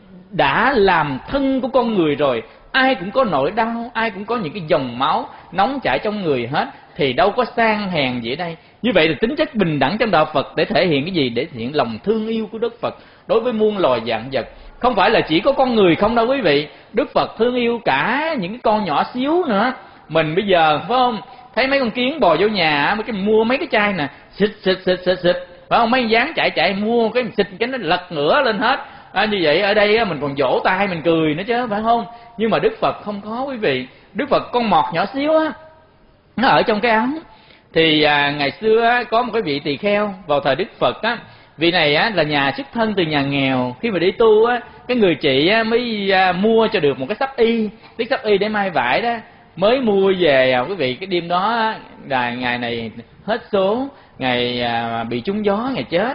đã làm thân của con người rồi, ai cũng có nỗi đau, ai cũng có những cái dòng máu nóng chảy trong người hết, thì đâu có sang hèn gì ở đây. Như vậy là tính chất bình đẳng trong đạo Phật để thể hiện cái gì? Để thể hiện lòng thương yêu của Đức Phật đối với muôn loài vạn vật. Không phải là chỉ có con người không đâu quý vị, Đức Phật thương yêu cả những cái con nhỏ xíu nữa. Mình bây giờ phải không, thấy mấy con kiến bò vô nhà, mua mấy cái chai nè, xịt phải không, mấy dáng chạy mua cái xịt cái nó lật ngửa lên hết. Như vậy ở đây mình còn vỗ tay mình cười nữa chứ, phải không? Nhưng mà Đức Phật không có quý vị. Đức Phật con mọt nhỏ xíu á, nó ở trong cái áo. Thì ngày xưa có một cái vị tỳ kheo vào thời Đức Phật á, vị này là nhà xuất thân từ nhà nghèo. Khi mà đi tu á, cái người chị mới mua cho được một cái sắp y, cái sắp y để may vải đó, mới mua về quý vị. Cái đêm đó là ngày này hết số, ngày bị trúng gió, ngày chết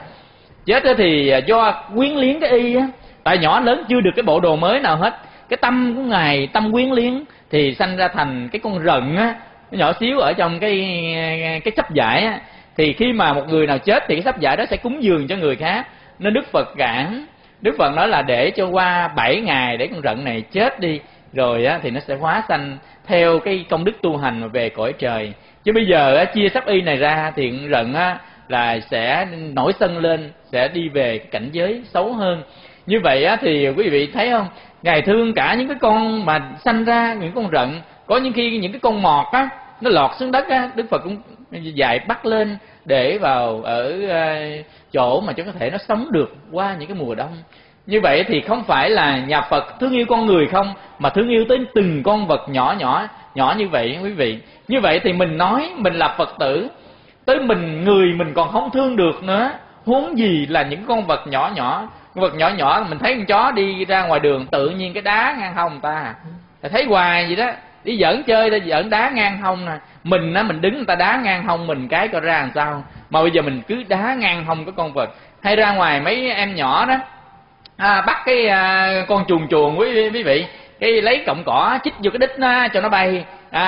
thì do quyến liếng cái y á, tại nhỏ lớn chưa được cái bộ đồ mới nào hết, cái tâm của ngài tâm quyến liếng thì sanh ra thành cái con rận á, nhỏ xíu ở trong cái sắp vải á. Thì khi mà một người nào chết thì cái sắp vải đó sẽ cúng dường cho người khác, nên Đức Phật cản. Đức Phật nói là để cho qua 7 ngày để con rận này chết đi, rồi á thì nó sẽ hóa sanh theo cái công đức tu hành mà về cõi trời. Chứ bây giờ chia sắp y này ra thì con rận là sẽ nổi sân lên, sẽ đi về cái cảnh giới xấu hơn. Như vậy thì quý vị thấy không, ngài thương cả những cái con mà sanh ra những con rận. Có những khi những cái con mọt nó lọt xuống đất Đức Phật cũng dạy bắt lên để vào ở chỗ mà cho có thể nó sống được qua những cái mùa đông. Như vậy thì không phải là nhà Phật thương yêu con người không, mà thương yêu tới từng con vật nhỏ như vậy quý vị. Như vậy thì mình nói mình là Phật tử, tới người mình còn không thương được nữa, huống gì là những con vật nhỏ. Con vật nhỏ mình thấy con chó đi ra ngoài đường tự nhiên cái đá ngang hông người ta, thấy hoài vậy đó, đi giỡn chơi ta giỡn đá ngang hông nè. Mình đứng người ta đá ngang hông mình cái coi ra làm sao, mà bây giờ mình cứ đá ngang hông cái con vật. Hay ra ngoài mấy em nhỏ đó bắt cái con chuồn quý vị, cái lấy cọng cỏ chích vô cái đít nó cho nó bay,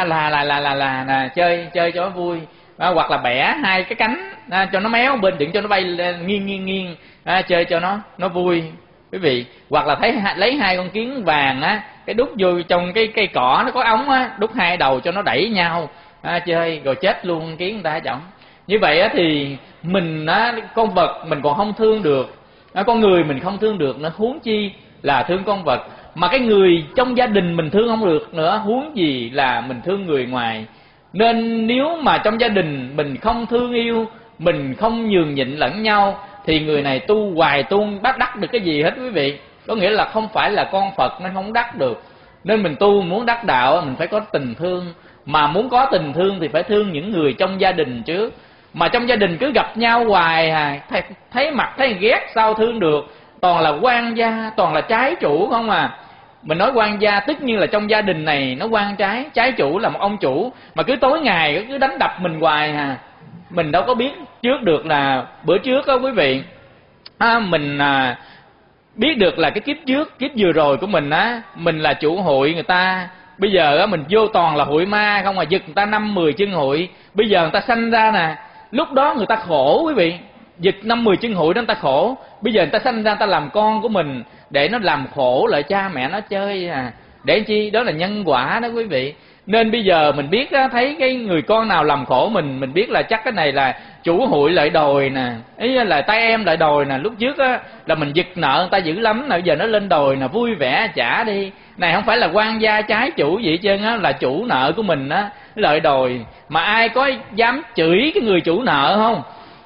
là chơi cho nó vui. Hoặc là bẻ hai cái cánh cho nó méo bên, đừng cho nó bay nghiêng chơi cho nó vui quý vị. Hoặc là thấy lấy hai con kiến vàng cái đút vô trong cái cây cỏ nó có ống đút hai đầu cho nó đẩy nhau chơi, rồi chết luôn kiến người ta ở trong. Như vậy thì mình con vật mình còn không thương được, con người mình không thương được nữa, huống chi là thương con vật. Mà cái người trong gia đình mình thương không được nữa, huống gì là mình thương người ngoài. Nên nếu mà trong gia đình mình không thương yêu, mình không nhường nhịn lẫn nhau, thì người này tu hoài tu bắt đắc được cái gì hết quý vị. Có nghĩa là không phải là con Phật nên không đắc được. Nên mình tu muốn đắc đạo mình phải có tình thương. Mà muốn có tình thương thì phải thương những người trong gia đình trước. Mà trong gia đình cứ gặp nhau hoài thấy mặt thấy ghét sao thương được. Toàn là quan gia, toàn là trái chủ không à. Mình nói quan gia tất nhiên là trong gia đình này nó quan trái chủ là một ông chủ mà cứ tối ngày cứ đánh đập mình hoài Mình đâu có biết trước được là bữa trước quý vị mình biết được là cái kiếp trước, kiếp vừa rồi của mình mình là chủ hội người ta. Bây giờ mình vô toàn là hội ma không, giật người ta 5-10 chân hội. Bây giờ người ta sanh ra nè, lúc đó người ta khổ quý vị, giật 5-10 chân hội đó người ta khổ. Bây giờ người ta sanh ra người ta làm con của mình để nó làm khổ lại cha mẹ nó chơi để chi? Đó là nhân quả đó quý vị. Nên bây giờ mình biết thấy cái người con nào làm khổ mình biết là chắc cái này là chủ hội lại đòi nè, ý là tay em lại đòi nè. Lúc trước là mình giật nợ người ta dữ lắm nè, bây giờ nó lên đòi nè, vui vẻ trả đi. Này không phải là quan gia trái chủ gì hết trơn là chủ nợ của mình lợi đòi. Mà ai có dám chửi cái người chủ nợ không?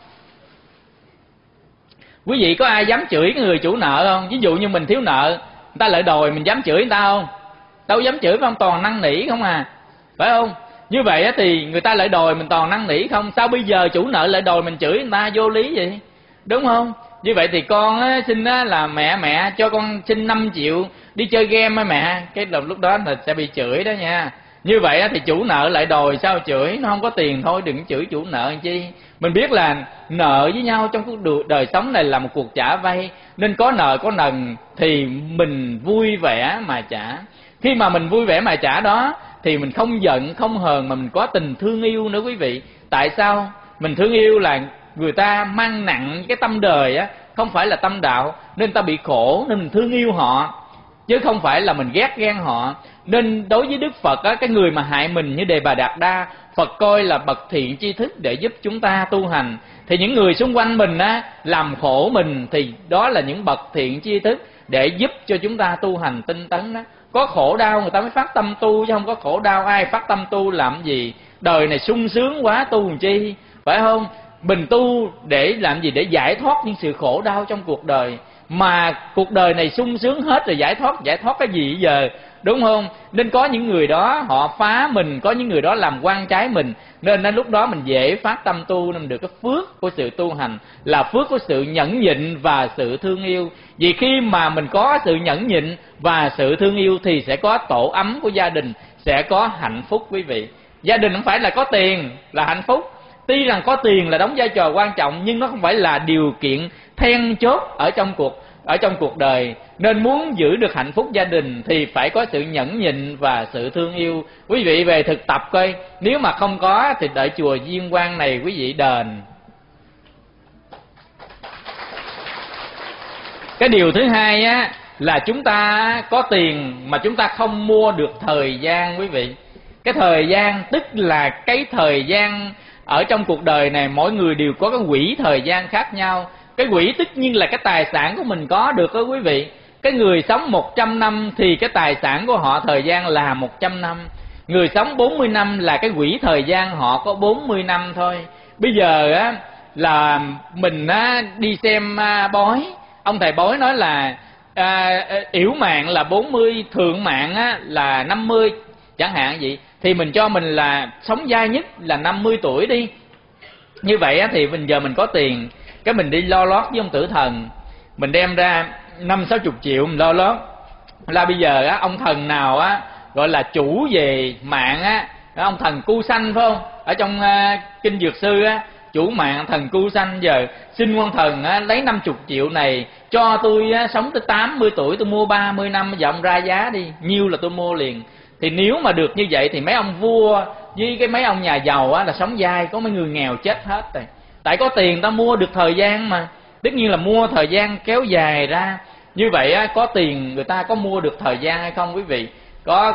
Quý vị có ai dám chửi cái người chủ nợ không? Ví dụ như mình thiếu nợ, người ta lợi đòi mình dám chửi người ta không? Đâu dám chửi, phải không? Toàn năn nỉ không phải không? Như vậy thì người ta lợi đòi mình toàn năn nỉ không? Sao bây giờ chủ nợ lợi đòi mình chửi người ta vô lý vậy? Đúng không? Như vậy thì con xin là mẹ cho con xin 5 triệu đi chơi game mẹ. Cái lúc đó là sẽ bị chửi đó nha. Như vậy thì chủ nợ lại đòi sao chửi, nó không có tiền thôi đừng chửi chủ nợ làm chi. Mình biết là nợ với nhau trong cuộc đời sống này là một cuộc trả vay, nên có nợ có nần thì mình vui vẻ mà trả. Khi mà mình vui vẻ mà trả đó thì mình không giận không hờn mà mình có tình thương yêu nữa quý vị. Tại sao? Mình thương yêu là người ta mang nặng cái tâm đời á, không phải là tâm đạo, nên ta bị khổ nên mình thương yêu họ, chứ không phải là mình ghét ghen họ. Nên đối với Đức Phật á, cái người mà hại mình như Đề Bà Đạt Đa, Phật coi là bậc thiện tri thức để giúp chúng ta tu hành. Thì những người xung quanh mình á làm khổ mình thì đó là những bậc thiện tri thức để giúp cho chúng ta tu hành tinh tấn đó. Có khổ đau người ta mới phát tâm tu, chứ không có khổ đau ai phát tâm tu làm gì. Đời này sung sướng quá tu làm chi, phải không? Mình tu để làm gì? Để giải thoát những sự khổ đau trong cuộc đời. Mà cuộc đời này sung sướng hết rồi, giải thoát cái gì giờ, đúng không? Nên có những người đó họ phá mình, có những người đó làm quan trái mình, nên đến lúc đó mình dễ phát tâm tu, nên được cái phước của sự tu hành là phước của sự nhẫn nhịn và sự thương yêu. Vì khi mà mình có sự nhẫn nhịn và sự thương yêu thì sẽ có tổ ấm của gia đình, sẽ có hạnh phúc quý vị. Gia đình không phải là có tiền là hạnh phúc. Tuy rằng có tiền là đóng vai trò quan trọng, nhưng nó không phải là điều kiện then chốt ở trong cuộc đời. Nên muốn giữ được hạnh phúc gia đình thì phải có sự nhẫn nhịn và sự thương yêu. Quý vị về thực tập coi, nếu mà không có thì đợi chùa Diên Quang này quý vị đền. Cái điều thứ hai á là chúng ta có tiền mà chúng ta không mua được thời gian quý vị. Cái thời gian tức là cái thời gian ở trong cuộc đời này, mỗi người đều có cái quỹ thời gian khác nhau. Cái quỹ tất nhiên là cái tài sản của mình có được đó quý vị. Cái người sống 100 năm thì cái tài sản của họ thời gian là 100 năm. Người sống 40 năm là cái quỹ thời gian họ có 40 năm thôi. Bây giờ á là mình á đi xem bói, ông thầy bói nói là yểu mạng là 40, thượng mạng á là 50 chẳng hạn vậy, thì mình cho mình là sống dai nhất là 50 tuổi đi. Như vậy á thì bây giờ mình có tiền, cái mình đi lo lót với ông tử thần, mình đem ra 50-60 triệu mình lo lót. Là bây giờ á ông thần nào á gọi là chủ về mạng á, ông thần Cu Sanh phải không? Ở trong kinh Dược Sư á, chủ mạng thần Cu Sanh giờ xin quan thần á, lấy 50 triệu này cho tôi á, sống tới 80 tuổi tôi mua 30 năm, bây giờ ông ra giá đi, nhiêu là tôi mua liền. Thì nếu mà được như vậy thì mấy ông vua với cái mấy ông nhà giàu á là sống dai, có mấy người nghèo chết hết rồi. Tại có tiền ta mua được thời gian mà, tất nhiên là mua thời gian kéo dài ra. Như vậy á, có tiền người ta có mua được thời gian hay không quý vị? Có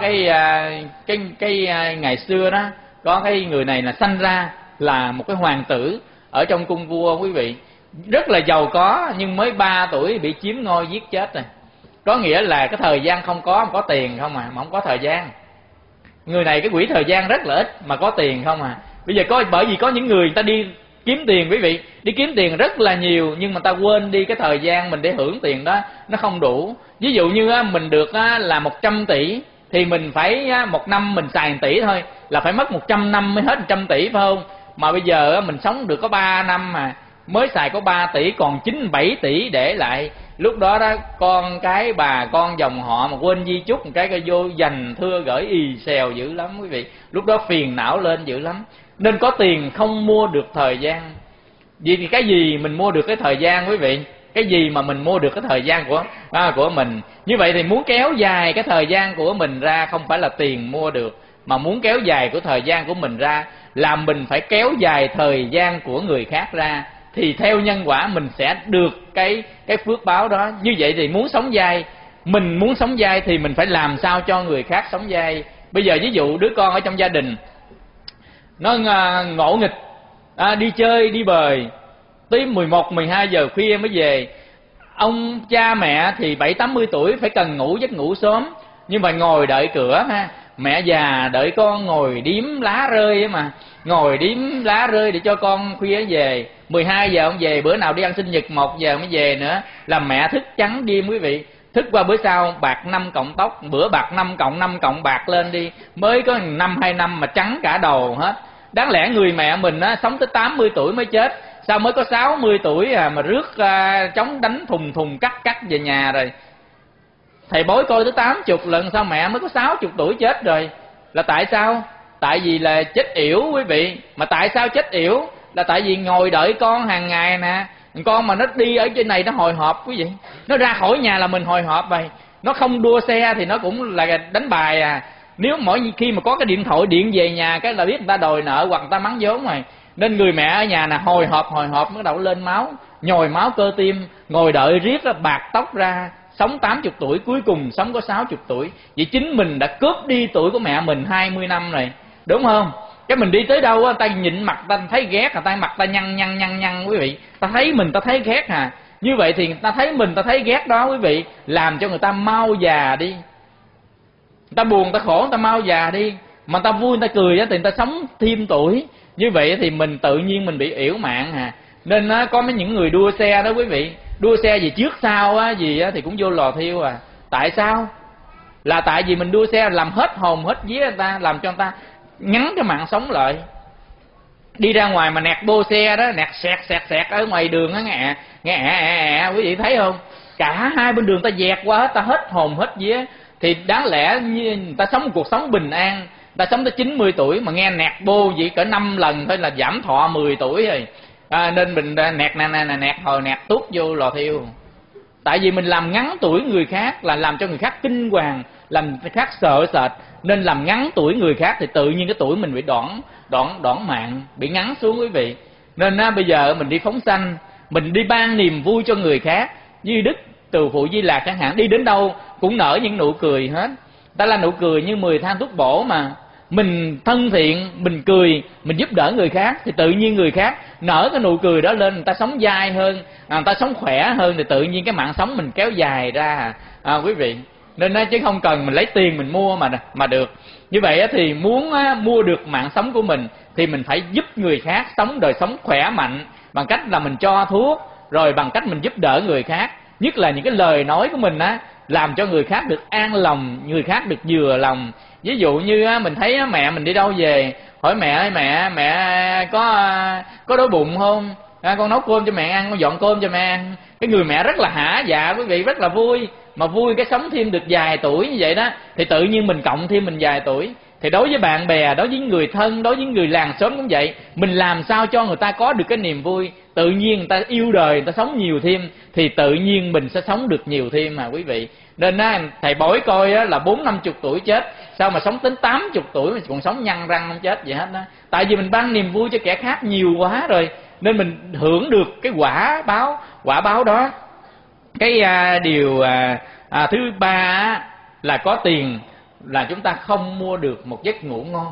cái ngày xưa đó, có cái người này là sanh ra là một cái hoàng tử ở trong cung vua quý vị, rất là giàu có, nhưng mới 3 tuổi bị chiếm ngôi giết chết rồi. Có nghĩa là cái thời gian không có tiền không mà không có thời gian. Người này cái quỹ thời gian rất là ít mà có tiền không à. Bây giờ bởi vì có những người ta đi kiếm tiền quý vị, đi kiếm tiền rất là nhiều, nhưng mà ta quên đi cái thời gian mình để hưởng tiền đó nó không đủ. Ví dụ như mình được là 100 tỷ thì mình phải một năm mình xài 1 tỷ thôi, là phải mất 100 năm mới hết 100 tỷ phải không? Mà bây giờ mình sống được có 3 năm mà mới xài có 3 tỷ, còn 97 tỷ để lại. Lúc đó đó con cái bà con dòng họ mà quên di chúc một cái vô dành thưa gửi ì xèo dữ lắm quý vị. Lúc đó phiền não lên dữ lắm. Nên có tiền không mua được thời gian. Vì cái gì mình mua được cái thời gian quý vị? Cái gì mà mình mua được cái thời gian của mình? Như vậy thì muốn kéo dài cái thời gian của mình ra không phải là tiền mua được, mà muốn kéo dài của thời gian của mình ra là mình phải kéo dài thời gian của người khác ra, thì theo nhân quả mình sẽ được cái phước báo đó. Như vậy thì muốn sống dai, mình muốn sống dai thì mình phải làm sao cho người khác sống dai. Bây giờ ví dụ đứa con ở trong gia đình nó ngộ nghịch, đi chơi đi bời tới 11-12 giờ khuya mới về. Ông cha mẹ thì 70-80 tuổi phải cần ngủ giấc ngủ sớm, nhưng mà ngồi đợi cửa ha. Mẹ già đợi con ngồi điếm lá rơi ấy mà, ngồi điếm lá rơi để cho con khuya về. 12 giờ ông về, bữa nào đi ăn sinh nhật 1 giờ mới về nữa, làm mẹ thức trắng đêm quý vị. Thức qua bữa sau bạc 5 cọng tóc, bữa bạc 5 cọng bạc lên đi, mới có 1-2 năm mà trắng cả đầu hết. Đáng lẽ người mẹ mình sống tới 80 tuổi mới chết, sao mới có 60 tuổi mà rước trống đánh thùng cắt về nhà rồi. Thầy bói coi tới 80 lần, sao mẹ mới có 60 tuổi chết rồi. Là tại sao? Tại vì là chết yểu quý vị. Mà tại sao chết yểu? Là tại vì ngồi đợi con hàng ngày nè. Con mà nó đi ở trên này nó hồi hộp quý vị. Nó ra khỏi nhà là mình hồi hộp vậy. Nó không đua xe thì nó cũng là đánh bài à. Nếu mỗi khi mà có cái điện thoại điện về nhà cái là biết người ta đòi nợ hoặc người ta mắng vốn rồi. Nên người mẹ ở nhà là hồi hộp bắt đầu lên máu, nhồi máu cơ tim, ngồi đợi riết là bạc tóc ra, sống 80 tuổi cuối cùng sống có 60 tuổi. Vậy chính mình đã cướp đi tuổi của mẹ mình 20 năm rồi, đúng không? Cái mình đi tới đâu á, ta nhịn mặt ta thấy ghét, ta mặt ta nhăn quý vị. Ta thấy mình ta thấy ghét à. Như vậy thì ta thấy mình ta thấy ghét đó quý vị, làm cho người ta mau già đi. Người ta buồn, người ta khổ, người ta mau già đi. Mà người ta vui, người ta cười thì người ta sống thêm tuổi. Như vậy thì mình tự nhiên mình bị yểu mạng à. Nên có mấy những người đua xe đó quý vị, đua xe gì trước sau á, gì á, thì cũng vô lò thiêu à. Tại sao? Là tại vì mình đua xe làm hết hồn hết vía người ta, làm cho người ta ngắn cái mạng sống lại. Đi ra ngoài mà nẹt bô xe đó, nẹt sẹt ở ngoài đường á, nghe quý vị thấy không? Cả hai bên đường ta dẹt qua hết, ta hết hồn hết vía. Thì đáng lẽ như người ta sống một cuộc sống bình an, ta sống tới 90 tuổi mà nghe nẹt bô vậy cỡ 5 lần thôi là giảm thọ 10 tuổi rồi. Nên mình nẹt hồi nẹt tuốt vô lò thiêu. Tại vì mình làm ngắn tuổi người khác là làm cho người khác kinh hoàng, làm người khác sợ sệt. Nên làm ngắn tuổi người khác thì tự nhiên cái tuổi mình bị đoạn mạng, bị ngắn xuống quý vị. Nên bây giờ mình đi phóng sanh, mình đi ban niềm vui cho người khác. Như Đức Từ Phụ Di Lạc chẳng hạn, đi đến đâu cũng nở những nụ cười hết. Ta là nụ cười như 10 thang thuốc bổ mà. Mình thân thiện, mình cười, mình giúp đỡ người khác thì tự nhiên người khác nở cái nụ cười đó lên, người ta sống dai hơn, người ta sống khỏe hơn, thì tự nhiên cái mạng sống mình kéo dài ra quý vị. Nên chứ không cần mình lấy tiền mình mua mà được. Như vậy thì muốn mua được mạng sống của mình thì mình phải giúp người khác sống đời sống khỏe mạnh bằng cách là mình cho thuốc, rồi bằng cách mình giúp đỡ người khác. Nhất là những cái lời nói của mình làm cho người khác được an lòng, người khác được vừa lòng. Ví dụ như mình thấy mẹ mình đi đâu về, hỏi mẹ ơi mẹ có đói bụng không? Con nấu cơm cho mẹ ăn, con dọn cơm cho mẹ ăn. Cái người mẹ rất là hả dạ quý vị, rất là vui. Mà vui cái sống thêm được vài tuổi như vậy đó, thì tự nhiên mình cộng thêm mình vài tuổi. Thì đối với bạn bè, đối với người thân, đối với người làng xóm cũng vậy. Mình làm sao cho người ta có được cái niềm vui, tự nhiên người ta yêu đời, người ta sống nhiều thêm, thì tự nhiên mình sẽ sống được nhiều thêm mà quý vị. Nên thầy bói coi là 40-50 tuổi chết, sao mà sống đến 80 tuổi mà còn sống nhăn răng không chết vậy hết đó. Tại vì mình ban niềm vui cho kẻ khác nhiều quá rồi, nên mình hưởng được cái quả báo đó. Cái điều thứ ba là có tiền là chúng ta không mua được một giấc ngủ ngon.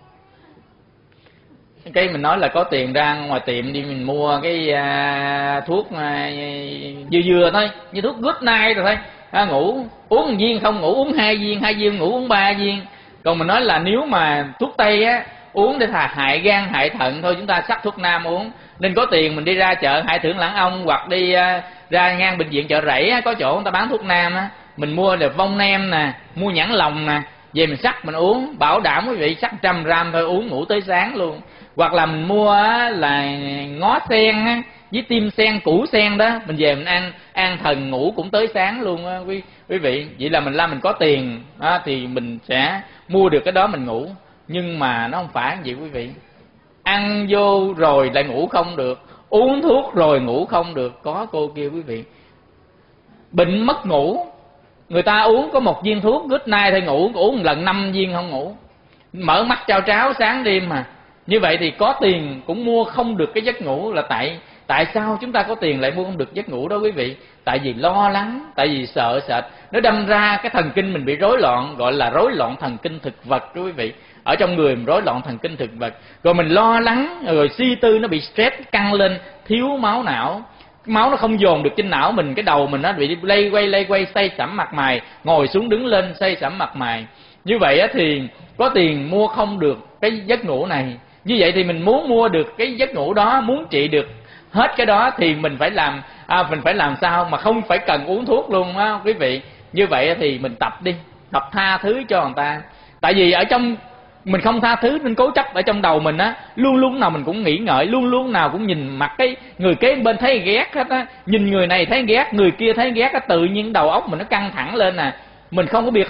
Cái mình nói là có tiền ra ngoài tiệm đi mình mua cái thuốc vừa thôi, như thuốc good night rồi thôi, ngủ uống 1 viên không ngủ, uống 2 viên ngủ, uống 3 viên. Còn mình nói là nếu mà thuốc tây uống để hại gan hại thận thôi, chúng ta sắc thuốc nam uống. Nên có tiền mình đi ra chợ Hải Thượng Lãng Ông, hoặc đi ra ngang bệnh viện Chợ Rẫy có chỗ người ta bán thuốc nam mình mua là vong nem nè, mua nhãn lòng nè, về mình sắc mình uống, bảo đảm quý vị sắc 100 gram thôi, uống ngủ tới sáng luôn. Hoặc là mình mua là ngó sen với tim sen, củ sen đó, mình về mình ăn thần ngủ cũng tới sáng luôn quý vị. Vậy là mình có tiền thì mình sẽ mua được cái đó mình ngủ. Nhưng mà nó không phải vậy quý vị. Ăn vô rồi lại ngủ không được, uống thuốc rồi ngủ không được. Có cô kia quý vị, bệnh mất ngủ, người ta uống có 1 viên thuốc good night thôi ngủ, uống 1 lần 5 viên không ngủ, mở mắt trao tráo sáng đêm mà. Như vậy thì có tiền cũng mua không được cái giấc ngủ. Là tại sao chúng ta có tiền lại mua không được giấc ngủ đó quý vị? Tại vì lo lắng, tại vì sợ sệt, nó đâm ra cái thần kinh mình bị rối loạn, gọi là rối loạn thần kinh thực vật đó quý vị. Ở trong người mình rối loạn thần kinh thực vật, rồi mình lo lắng, rồi suy tư, nó bị stress căng lên, thiếu máu não, máu nó không dồn được trên não mình, cái đầu mình nó bị lay quay say sẩm mặt mày, ngồi xuống đứng lên say sẩm mặt mày. Như vậy thì có tiền mua không được cái giấc ngủ này. Như vậy thì mình muốn mua được cái giấc ngủ đó, muốn trị được hết cái đó thì mình phải làm sao mà không phải cần uống thuốc luôn quý vị. Như vậy thì mình tập đi, tập tha thứ cho người ta. Tại vì ở trong mình không tha thứ nên cố chấp ở trong đầu mình luôn luôn nào mình cũng nghĩ ngợi, luôn luôn nào cũng nhìn mặt cái người kế bên thấy ghét hết nhìn người này thấy ghét, người kia thấy ghét tự nhiên đầu óc mình nó căng thẳng lên mình không có biết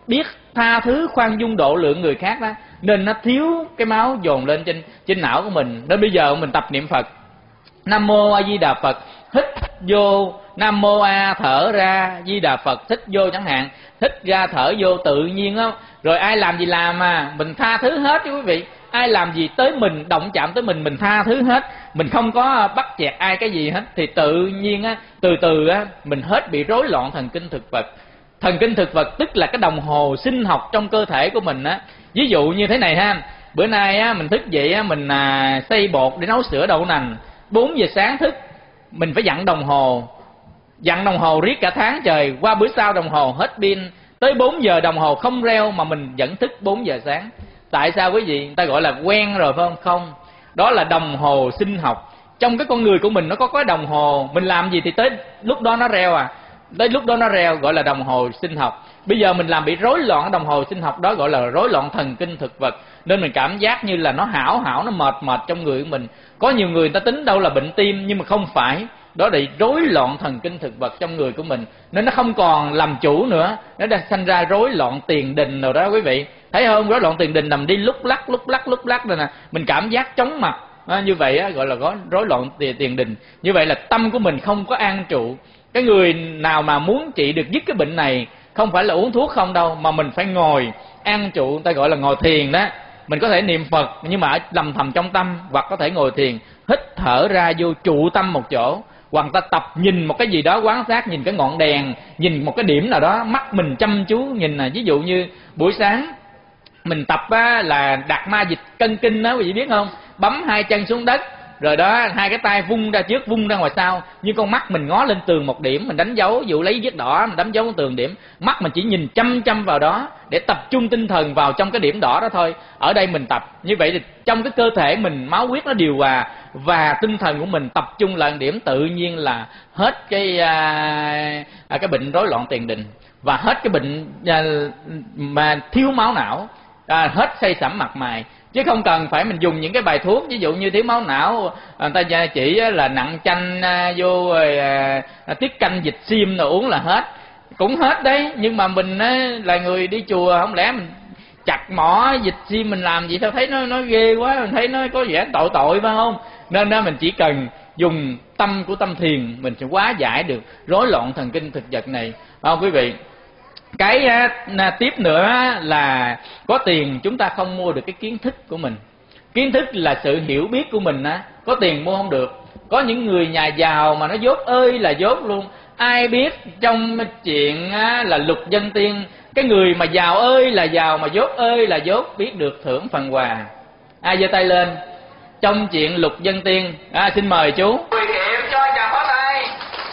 biết tha thứ khoan dung độ lượng người khác đó, nên nó thiếu cái máu dồn lên trên não của mình. Nên bây giờ mình tập niệm Phật, Nam Mô A Di Đà Phật, hít vô, Nam Mô A, thở ra, Di Đà Phật, hít vô chẳng hạn, hít ra thở vô tự nhiên đó. Rồi ai làm gì làm mình tha thứ hết chứ quý vị. Ai làm gì tới mình, động chạm tới mình tha thứ hết. Mình không có bắt chẹt ai cái gì hết. Thì tự nhiên từ từ mình hết bị rối loạn thần kinh thực vật. Thần kinh thực vật tức là cái đồng hồ sinh học trong cơ thể của mình Ví dụ như thế này ha, bữa nay mình thức dậy mình xay bột để nấu sữa đậu nành, 4 giờ sáng thức, mình phải dặn đồng hồ riết cả tháng trời. Qua bữa sau đồng hồ hết pin, tới 4 giờ đồng hồ không reo mà mình vẫn thức 4 giờ sáng. Tại sao quý vị? Người ta gọi là quen rồi phải không? Không, đó là đồng hồ sinh học. Trong cái con người của mình nó có cái đồng hồ, mình làm gì thì tới lúc đó nó reo tới lúc đó nó reo, gọi là đồng hồ sinh học. Bây giờ mình làm bị rối loạn đồng hồ sinh học đó, gọi là rối loạn thần kinh thực vật. Nên mình cảm giác như là nó hão, nó mệt trong người của mình. Có nhiều người ta tính đâu là bệnh tim, nhưng mà không phải, đó là rối loạn thần kinh thực vật trong người của mình. Nên nó không còn làm chủ nữa, nó đã sanh ra rối loạn tiền đình rồi đó quý vị. Thấy không? Rối loạn tiền đình nằm đi lúc lắc rồi nè, mình cảm giác chóng mặt. Như vậy gọi là có rối loạn tiền đình. Như vậy là tâm của mình không có an trụ. Cái người nào mà muốn trị được dứt cái bệnh này, không phải là uống thuốc không đâu, mà mình phải ngồi an trụ, người ta gọi là ngồi thiền đó. Mình có thể niệm Phật nhưng mà lầm thầm trong tâm, hoặc có thể ngồi thiền, hít thở ra vô trụ tâm một chỗ, hoặc ta tập nhìn một cái gì đó, quan sát, nhìn cái ngọn đèn, nhìn một cái điểm nào đó, mắt mình chăm chú nhìn ví dụ như buổi sáng mình tập là đặt ma dịch cân kinh đó, quý vị biết không? Bấm 2 chân xuống đất, rồi đó 2 cái tay vung ra trước, vung ra ngoài sau, như con mắt mình ngó lên tường một điểm, mình đánh dấu, ví dụ lấy viết đỏ mình đánh dấu lên tường điểm, mắt mình chỉ nhìn chăm vào đó để tập trung tinh thần vào trong cái điểm đỏ đó thôi. Ở đây mình tập như vậy thì trong cái cơ thể mình máu huyết nó điều hòa, và tinh thần của mình tập trung lại điểm, tự nhiên là hết cái bệnh rối loạn tiền đình, và hết cái bệnh mà thiếu máu não, hết say sẩm mặt mày. Chứ không cần phải mình dùng những cái bài thuốc, ví dụ như thiếu máu não, người ta chỉ là nặng chanh vô rồi tiết canh dịch xiêm rồi uống là hết. Cũng hết đấy, nhưng mà mình là người đi chùa, không lẽ mình chặt mỏ dịch xiêm mình làm gì sao? Thấy nó ghê quá, mình thấy nó có vẻ tội phải không? Nên mình chỉ cần dùng tâm của tâm thiền, mình sẽ hóa giải được rối loạn thần kinh thực vật này, phải không quý vị? Cái tiếp nữa là có tiền chúng ta không mua được cái kiến thức của mình. Kiến thức là sự hiểu biết của mình có tiền mua không được. Có những người nhà giàu mà nó dốt ơi là dốt luôn. Ai biết trong chuyện là Lục Dân Tiên, cái người mà giàu ơi là giàu, mà dốt ơi là dốt, biết được thưởng phần quà. Ai giơ tay lên? Trong chuyện Lục Dân Tiên, xin mời chú. Mời kiệm cho chàng phó tay.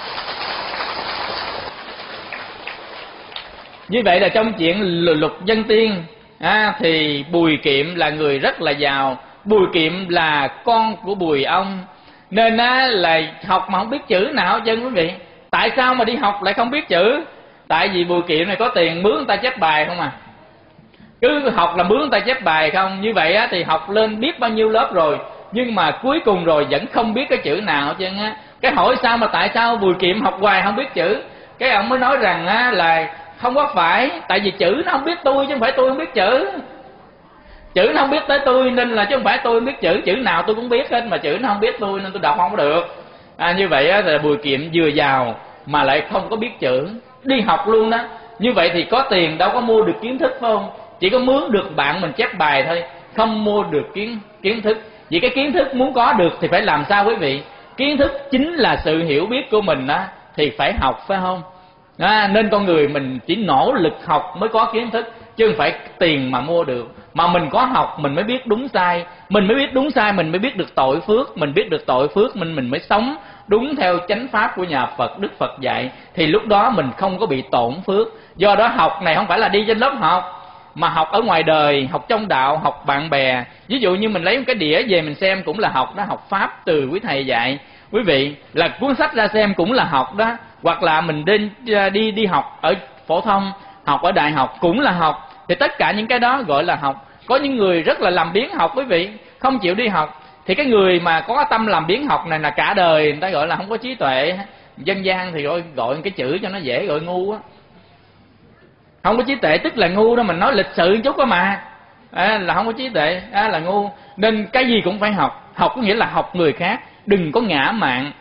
Như vậy là trong chuyện Lục Dân Tiên thì Bùi Kiệm là người rất là giàu. Bùi Kiệm là con của Bùi Ông, nên là học mà không biết chữ nào hết trơn quý vị. Tại sao mà đi học lại không biết chữ? Tại vì Bùi Kiệm này có tiền mướn người ta chép bài không cứ học là mướn người ta chép bài không. Như vậy thì học lên biết bao nhiêu lớp rồi, nhưng mà cuối cùng rồi vẫn không biết cái chữ nào hết trơn Cái hỏi sao mà tại sao Bùi Kiệm học hoài không biết chữ? Cái ông mới nói rằng là không có phải, tại vì chữ nó không biết tôi, chứ không phải tôi không biết chữ. Chữ nó không biết tới tôi nên là, chứ không phải tôi không biết chữ. Chữ nào tôi cũng biết hết, mà chữ nó không biết tôi nên tôi đọc không có được. Như vậy là Bùi Kiệm vừa giàu mà lại không có biết chữ, đi học luôn đó. Như vậy thì có tiền đâu có mua được kiến thức phải không? Chỉ có mướn được bạn mình chép bài thôi, không mua được kiến thức. Vì cái kiến thức muốn có được thì phải làm sao quý vị? Kiến thức chính là sự hiểu biết của mình thì phải học phải không? Nên con người mình chỉ nỗ lực học mới có kiến thức, chứ không phải tiền mà mua được. Mà mình có học mình mới biết đúng sai, mình mới biết đúng sai, mình mới biết được tội phước, mình biết được tội phước mình mới sống đúng theo chánh pháp của nhà Phật, Đức Phật dạy, thì lúc đó mình không có bị tổn phước. Do đó học này không phải là đi trên lớp học, mà học ở ngoài đời, học trong đạo, học bạn bè. Ví dụ như mình lấy một cái đĩa về mình xem cũng là học đó, học pháp từ quý thầy dạy. Quý vị là cuốn sách ra xem cũng là học đó, hoặc là mình đi học ở phổ thông, học ở đại học cũng là học. Thì tất cả những cái đó gọi là học. Có những người rất là làm biếng học quý vị, không chịu đi học. Thì cái người mà có tâm làm biếng học này là cả đời người ta gọi là không có trí tuệ. Dân gian thì gọi cái chữ cho nó dễ, gọi ngu á. Không có trí tuệ tức là ngu đó, mình nói lịch sự một chút đó mà. Là không có trí tuệ, là ngu. Nên cái gì cũng phải học. Học có nghĩa là học người khác, đừng có ngã mạn.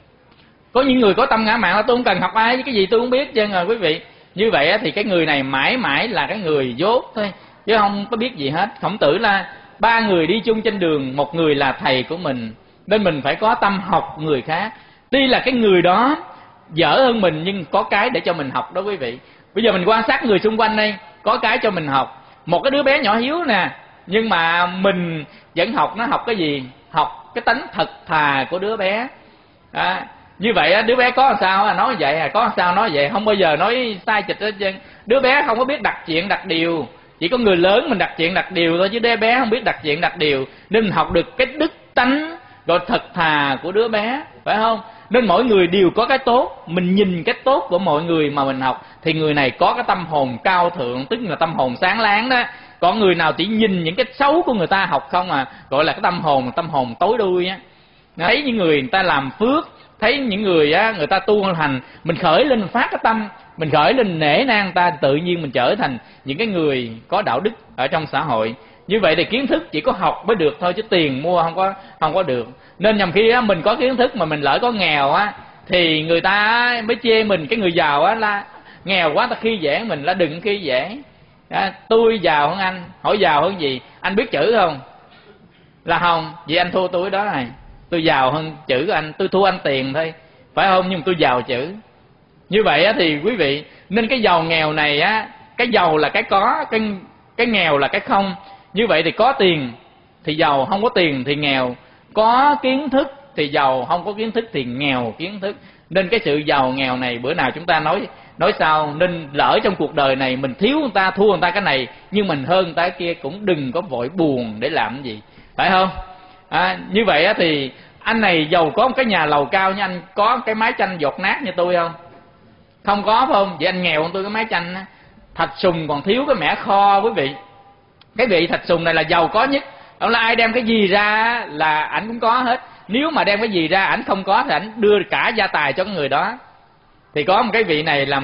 Có những người có tâm ngã mạn là tôi không cần học ai, cái gì tôi không biết chứ quý vị. Như vậy thì cái người này mãi mãi là cái người dốt thôi, chứ không có biết gì hết. Khổng Tử là 3 người đi chung trên đường, một người là thầy của mình, nên mình phải có tâm học người khác. Tuy là cái người đó dở hơn mình nhưng có cái để cho mình học đó quý vị. Bây giờ mình quan sát người xung quanh đây, có cái cho mình học. Một cái đứa bé nhỏ hiếu nè, nhưng mà mình vẫn học, nó học cái gì? Học cái tánh thật thà của đứa bé. Như vậy đứa bé có làm sao nói vậy, có làm sao nói vậy, không bao giờ nói sai chịch hết trơn. Đứa bé không có biết đặt chuyện đặt điều, chỉ có người lớn mình đặt chuyện đặt điều thôi, chứ đứa bé không biết đặt chuyện đặt điều. Nên mình học được cái đức tánh gọi thật thà của đứa bé, phải không? Nên mỗi người đều có cái tốt, mình nhìn cái tốt của mọi người mà mình học thì người này có cái tâm hồn cao thượng, tức là tâm hồn sáng láng đó. Còn người nào chỉ nhìn những cái xấu của người ta học không gọi là cái tâm hồn tối đuôi á. Thấy những người ta làm phước, thấy những người người ta tu hành, mình khởi lên phát cái tâm, mình khởi lên nể nang người ta, tự nhiên mình trở thành những cái người có đạo đức ở trong xã hội. Như vậy thì kiến thức chỉ có học mới được thôi, chứ tiền mua không có được. Nên nhầm khi mình có kiến thức mà mình lỡ có nghèo thì người ta mới chê mình. Cái người giàu là nghèo quá ta khi dễ mình, là đừng khi dễ. Tôi giàu hơn anh, hỏi giàu hơn gì? Anh biết chữ không? Là không, vì anh thua tôi đó này. Tôi giàu hơn chữ của anh, tôi thua anh tiền thôi, phải không? Nhưng mà tôi giàu chữ. Như vậy thì quý vị, nên cái giàu nghèo này cái giàu là cái có, cái nghèo là cái không. Như vậy thì có tiền thì giàu, không có tiền thì nghèo. Có kiến thức thì giàu, không có kiến thức thì nghèo kiến thức. Nên cái sự giàu nghèo này bữa nào chúng ta nói sao. Nên lỡ trong cuộc đời này mình thiếu người ta, thua người ta cái này, nhưng mình hơn người ta cái kia, cũng đừng có vội buồn để làm cái gì, phải không? Như vậy thì anh này giàu có một cái nhà lầu cao, nhưng anh có cái mái tranh dột nát như tôi không? Không có, phải không? Vậy anh nghèo hơn tôi cái mái tranh. Thạch Sùng còn thiếu cái mẻ kho quý vị. Cái vị Thạch Sùng này là giàu có nhất. Ông là ai đem cái gì ra là ảnh cũng có hết. Nếu mà đem cái gì ra ảnh không có thì ảnh đưa cả gia tài cho cái người đó. Thì có một cái vị này là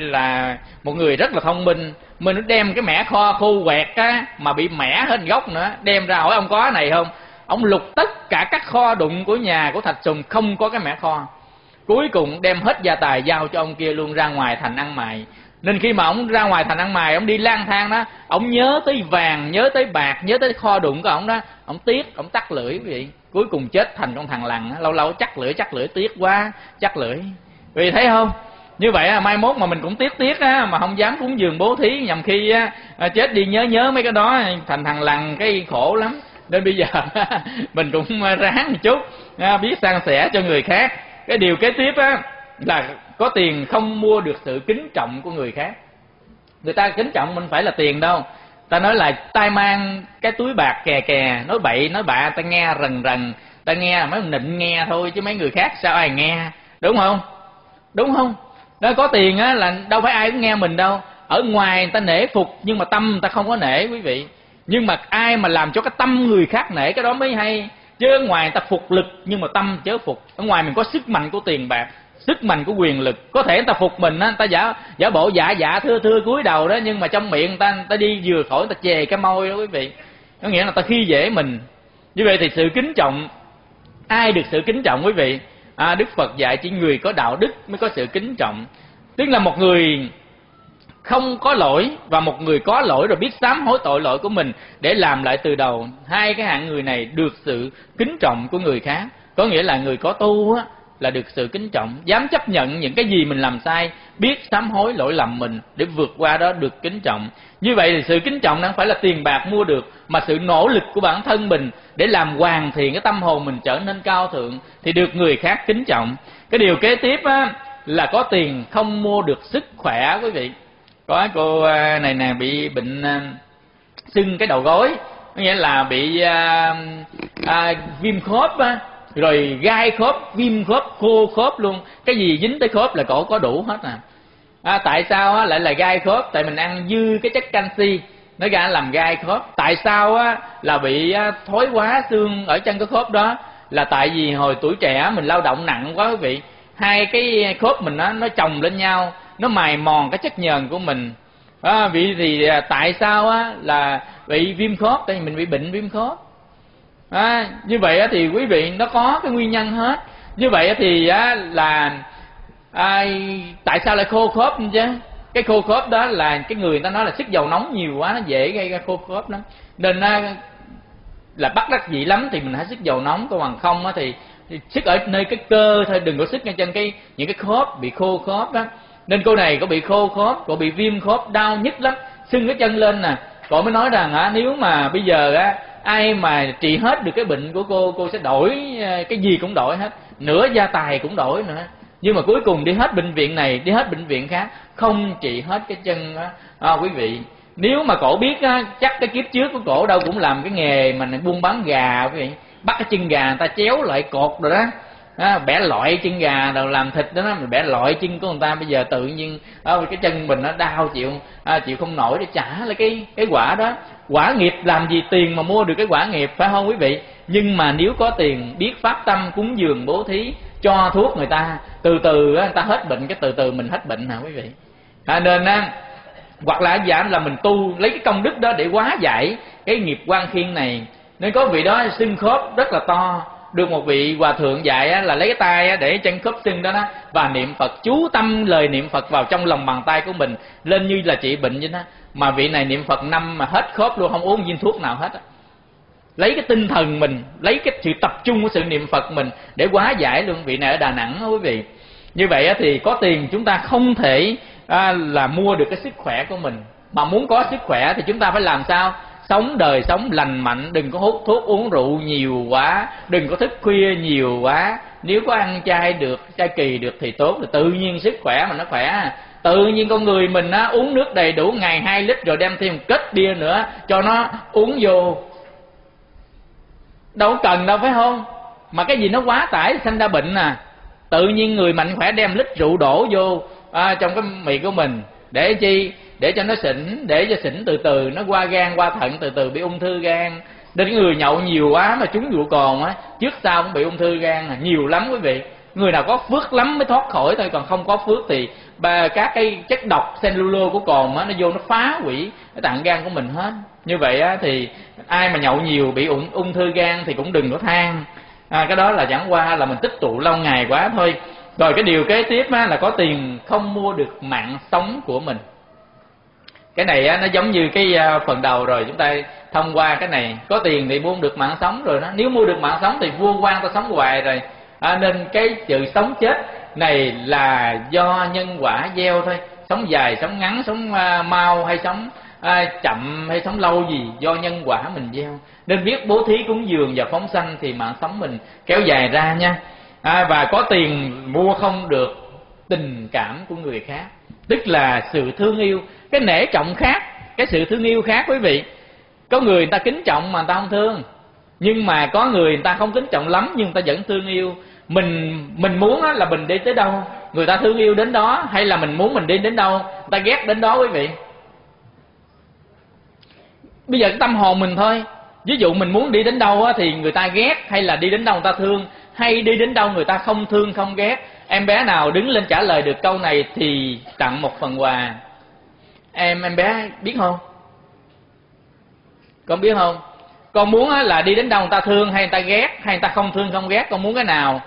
một người rất là thông minh. Mình nó đem cái mẻ kho khô quẹt mà bị mẻ hết gốc nữa, đem ra hỏi ông có cái này không? Ông lục tất cả các kho đụng của nhà của Thạch Sùng, không có cái mẻ kho. Cuối cùng đem hết gia tài giao cho ông kia luôn, ra ngoài thành ăn mày. Nên khi mà ông ra ngoài thành ăn mày, ông đi lang thang đó, ông nhớ tới vàng, nhớ tới bạc, nhớ tới kho đụng của ông đó, ông tiếc, ông tắt lưỡi quý vị. Cuối cùng chết thành con thằng lằn, lâu lâu chắc lưỡi tiếc quá, chắc lưỡi. Vì thấy không? Như vậy mai mốt mà mình cũng tiếc mà không dám cúng dường bố thí, nhằm khi chết đi nhớ mấy cái đó thành thằng lằn, cái khổ lắm. Nên bây giờ mình cũng ráng một chút, biết san sẻ cho người khác. Cái điều kế tiếp là có tiền không mua được sự kính trọng của người khác. Người ta kính trọng mình phải là tiền đâu. Ta nói là tai mang cái túi bạc kè kè, nói bậy nói bạ, ta nghe rần, ta nghe mấy ông nịnh nghe thôi, chứ mấy người khác sao ai nghe, đúng không? Đúng không? Đó, có tiền là đâu phải ai cũng nghe mình đâu. Ở ngoài người ta nể phục, nhưng mà tâm người ta không có nể quý vị. Nhưng mà ai mà làm cho cái tâm người khác nể, cái đó mới hay. Chứ ở ngoài người ta phục lực nhưng mà tâm chớ phục. Ở ngoài mình có sức mạnh của tiền bạc, sức mạnh của quyền lực. Có thể người ta phục mình người ta giả bộ dạ thưa cúi đầu đó, nhưng mà trong miệng người ta đi vừa khỏi người ta chề cái môi đó quý vị. Có nghĩa là ta khi dễ mình. Như vậy thì sự kính trọng, ai được sự kính trọng quý vị? Đức Phật dạy chỉ người có đạo đức mới có sự kính trọng. Tức là một người không có lỗi và một người có lỗi rồi biết sám hối tội lỗi của mình để làm lại từ đầu. Hai cái hạng người này được sự kính trọng của người khác. Có nghĩa là người có tu là được sự kính trọng, dám chấp nhận những cái gì mình làm sai, biết sám hối lỗi lầm mình để vượt qua đó, được kính trọng. Như vậy thì sự kính trọng không phải là tiền bạc mua được, mà sự nỗ lực của bản thân mình để làm hoàn thiện cái tâm hồn mình trở nên cao thượng thì được người khác kính trọng. Cái điều kế tiếp là có tiền không mua được sức khỏe quý vị. Có cô này nè bị bệnh sưng cái đầu gối, nghĩa là bị viêm khớp rồi gai khớp, viêm khớp, khô khớp luôn. Cái gì dính tới khớp là cổ có đủ hết tại sao lại là gai khớp? Tại mình ăn dư cái chất canxi nó ra làm gai khớp. Tại sao là bị thối quá xương ở chân cái khớp đó? Là tại vì hồi tuổi trẻ mình lao động nặng quá quý vị. Hai cái khớp mình nó chồng lên nhau, nó mài mòn cái chất nhờn của mình. Bị thì tại sao là bị viêm khớp? Tại vì mình bị bệnh viêm khớp. Như vậy thì quý vị nó có cái nguyên nhân hết. Như vậy thì là tại sao lại khô khớp chứ? Cái khô khớp đó là cái người ta nói là sức dầu nóng nhiều quá, nó dễ gây ra khô khớp đó. Nên là bắt đắc dĩ lắm thì mình hãy sức dầu nóng, còn bằng không thì sức ở nơi cái cơ thôi, đừng có sức ngay trên những cái khớp bị khô khớp đó. Nên cô này có bị khô khớp, cô bị viêm khớp, đau nhức lắm, sưng cái chân lên nè. Cô mới nói rằng nếu mà bây giờ ai mà trị hết được cái bệnh của cô sẽ đổi cái gì cũng đổi hết, nửa gia tài cũng đổi nữa. Nhưng mà cuối cùng đi hết bệnh viện này, đi hết bệnh viện khác, không trị hết cái chân quý vị. Nếu mà cổ biết chắc cái kiếp trước của cổ đâu cũng làm cái nghề mà buôn bán gà quý vị, bắt cái chân gà người ta chéo lại cột rồi đó, bẻ loại chân gà rồi làm thịt đó, mình bẻ loại chân của người ta. Bây giờ tự nhiên cái chân mình nó đau chịu không nổi để trả lại cái quả đó. Quả nghiệp làm gì tiền mà mua được cái quả nghiệp, phải không quý vị? Nhưng mà nếu có tiền, biết phát tâm cúng dường bố thí, cho thuốc người ta, từ từ người ta hết bệnh, cái từ từ mình hết bệnh nè quý vị. Nên hoặc là giảm là mình tu lấy cái công đức đó để hóa giải cái nghiệp quan khiên này. Nên có vị đó sưng khớp rất là to, được một vị hòa thượng dạy là lấy cái tay để chân khớp sưng đó và niệm Phật, chú tâm lời niệm Phật vào trong lòng bàn tay của mình, lên như là trị bệnh vậy đó. Mà vị này niệm Phật năm mà hết khớp luôn, không uống viên thuốc nào hết. Lấy cái tinh thần mình, lấy cái sự tập trung của sự niệm Phật mình để hóa giải luôn. Vị này ở Đà Nẵng đó quý vị. Như vậy thì có tiền chúng ta không thể là mua được cái sức khỏe của mình. Mà muốn có sức khỏe thì chúng ta phải làm sao? Sống đời sống lành mạnh, đừng có hút thuốc uống rượu nhiều quá, đừng có thức khuya nhiều quá. Nếu có ăn chay được, chay kỳ được thì tốt, thì tự nhiên sức khỏe mà nó khỏe. Tự nhiên con người mình uống nước đầy đủ ngày 2 lít rồi đem thêm một kết bia nữa cho nó uống vô, đâu có cần đâu, phải không? Mà cái gì nó quá tải thì sanh ra bệnh nè. Tự nhiên người mạnh khỏe đem lít rượu đổ vô trong cái miệng của mình để chi? Để cho nó xỉn, để cho xỉn từ từ nó qua gan qua thận, từ từ bị ung thư gan. Nên cái người nhậu nhiều quá mà trúng rượu cồn trước sau cũng bị ung thư gan nhiều lắm quý vị. Người nào có phước lắm mới thoát khỏi thôi, còn không có phước thì các cái chất độc cellulo của cồn nó vô nó phá hủy cái tạng gan của mình hết. Như vậy thì ai mà nhậu nhiều bị ung thư gan thì cũng đừng có than. Cái đó là chẳng qua là mình tích tụ lâu ngày quá thôi. Rồi cái điều kế tiếp là có tiền không mua được mạng sống của mình. Cái này nó giống như cái phần đầu rồi, chúng ta thông qua cái này. Có tiền thì mua được mạng sống rồi đó. Nếu mua được mạng sống thì vua quan ta sống hoài rồi. Nên cái sự sống chết này là do nhân quả gieo thôi. Sống dài, sống ngắn, sống mau hay sống chậm hay sống lâu gì, do nhân quả mình gieo. Nên biết bố thí cúng dường và phóng sanh thì mạng sống mình kéo dài ra nha. Và có tiền mua không được tình cảm của người khác, tức là sự thương yêu. Cái nể trọng khác, cái sự thương yêu khác quý vị. Có người ta kính trọng mà người ta không thương, nhưng mà có người ta không kính trọng lắm nhưng người ta vẫn thương yêu. Mình muốn là mình đi tới đâu người ta thương yêu đến đó, hay là mình muốn mình đi đến đâu người ta ghét đến đó quý vị. Bây giờ cái tâm hồn mình thôi. Ví dụ mình muốn đi đến đâu thì người ta ghét, hay là đi đến đâu người ta thương, hay đi đến đâu người ta không thương không ghét. Em bé nào đứng lên trả lời được câu này thì tặng một phần quà. Em bé biết không? Con biết không? Con muốn là đi đến đâu người ta thương hay người ta ghét, hay người ta không thương không ghét, con muốn cái nào?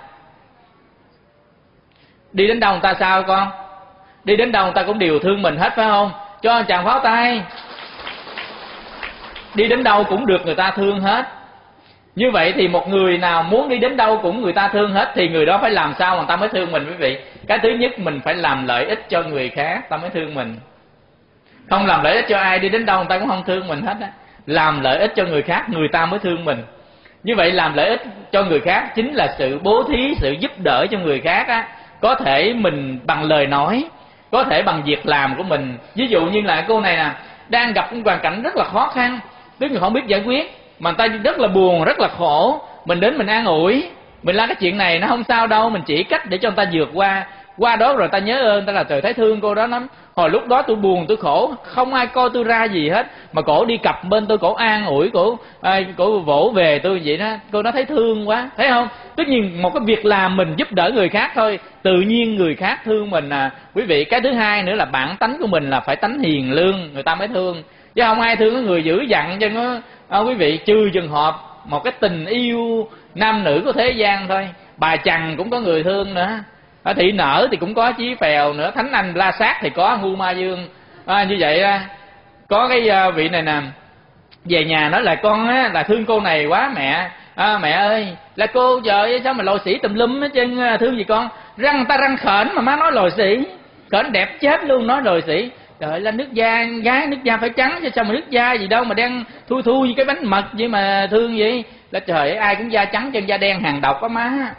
Đi đến đâu người ta sao con? Đi đến đâu người ta cũng đều thương mình hết, phải không? Cho chàng pháo tay. Đi đến đâu cũng được người ta thương hết. Như vậy thì một người nào muốn đi đến đâu cũng người ta thương hết thì người đó phải làm sao mà người ta mới thương mình quý vị? Cái thứ nhất, mình phải làm lợi ích cho người khác ta mới thương mình. Không làm lợi ích cho ai, đi đến đâu người ta cũng không thương mình hết á. Làm lợi ích cho người khác người ta mới thương mình. Như vậy làm lợi ích cho người khác chính là sự bố thí, sự giúp đỡ cho người khác á. Có thể mình bằng lời nói, có thể bằng việc làm của mình. Ví dụ như là cô này nè, đang gặp một hoàn cảnh rất là khó khăn, tức là không biết giải quyết, mà người ta rất là buồn, rất là khổ. Mình đến mình an ủi, mình la cái chuyện này nó không sao đâu, mình chỉ cách để cho người ta vượt qua. qua đó rồi ta nhớ ơn, ta là trời thấy thương cô đó lắm. Hồi lúc đó tôi buồn, tôi khổ, không ai coi tôi ra gì hết, mà cổ đi cặp bên tôi, cổ an ủi, cổ vỗ về tôi vậy đó. Cô nó thấy thương quá, thấy không? Tất nhiên một cái việc làm mình giúp đỡ người khác thôi, tự nhiên người khác thương mình à. Quý vị, cái thứ hai nữa là bản tánh của mình là phải tánh hiền lương, người ta mới thương, chứ không ai thương cái người dữ dằn cho nó. Quý vị, trừ trường hợp một cái tình yêu nam nữ của thế gian thôi. Bà Chằn cũng có người thương nữa, Thị Nở thì cũng có Chí Phèo nữa, Thánh Anh La Sát thì có Ngu Ma Dương. Như vậy có cái vị này nè, về nhà nói là con á, là thương cô này quá mẹ. Mẹ ơi, là cô trời sao mà lồi sĩ tùm lum hết trơn, thương gì con? Răng ta răng khểnh mà má nói lồi sĩ, khểnh đẹp chết luôn, nói lồi sĩ. Trời, là nước da, gái nước da phải trắng chứ sao mà nước da gì đâu mà đen thui thui như cái bánh mật vậy mà thương vậy. Là trời, ai cũng da trắng chân da đen hàng độc á má.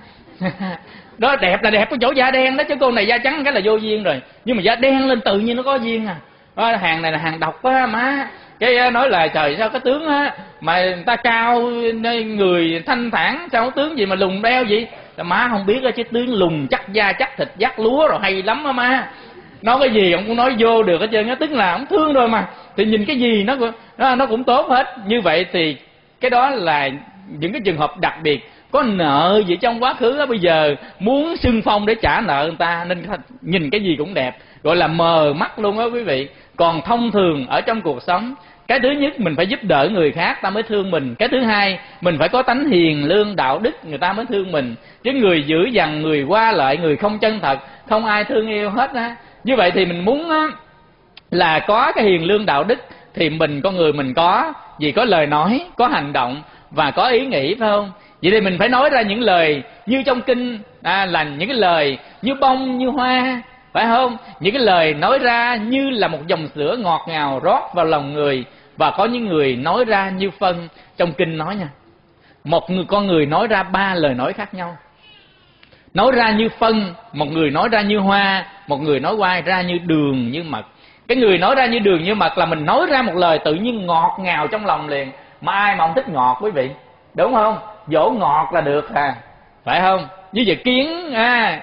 Đó, đẹp là đẹp cái chỗ da đen đó, chứ cô này da trắng cái là vô duyên rồi. Nhưng mà da đen lên tự nhiên nó có duyên à. Hàng này là hàng độc á má. Cái nói là trời, sao cái tướng á mà người ta cao, người thanh thản, sao cái tướng gì mà lùn beo vậy? Là má không biết á, chứ tướng lùn chắc da chắc thịt dắt lúa rồi hay lắm á má. Nói cái gì ông cũng nói vô được hết trơn á, tức là ông thương rồi mà. Thì nhìn cái gì nó cũng tốt hết. Như vậy thì cái đó là những cái trường hợp đặc biệt. Có nợ gì trong quá khứ đó, bây giờ muốn xưng phong để trả nợ người ta, nên nhìn cái gì cũng đẹp, gọi là mờ mắt luôn á quý vị. Còn thông thường ở trong cuộc sống, cái thứ nhất mình phải giúp đỡ người khác ta mới thương mình. Cái thứ hai mình phải có tánh hiền lương đạo đức người ta mới thương mình. Chứ người dữ dằn, người qua lại, người không chân thật, không ai thương yêu hết á. Như vậy thì mình muốn là có cái hiền lương đạo đức thì con người mình có gì? Có lời nói, có hành động và có ý nghĩ, phải không? Vậy thì mình phải nói ra những lời như trong kinh, là những cái lời như bông như hoa, phải không? Những cái lời nói ra như là một dòng sữa ngọt ngào rót vào lòng người. Và có những người nói ra như phân. Trong kinh nói nha, con người nói ra 3 lời nói khác nhau. Nói ra như phân, một người nói ra như hoa, một người nói ra như đường như mật. Cái người nói ra như đường như mật là mình nói ra một lời tự nhiên ngọt ngào trong lòng liền. Mà ai mà không thích ngọt quý vị, đúng không? Dỗ ngọt là được phải không? Như vậy kiến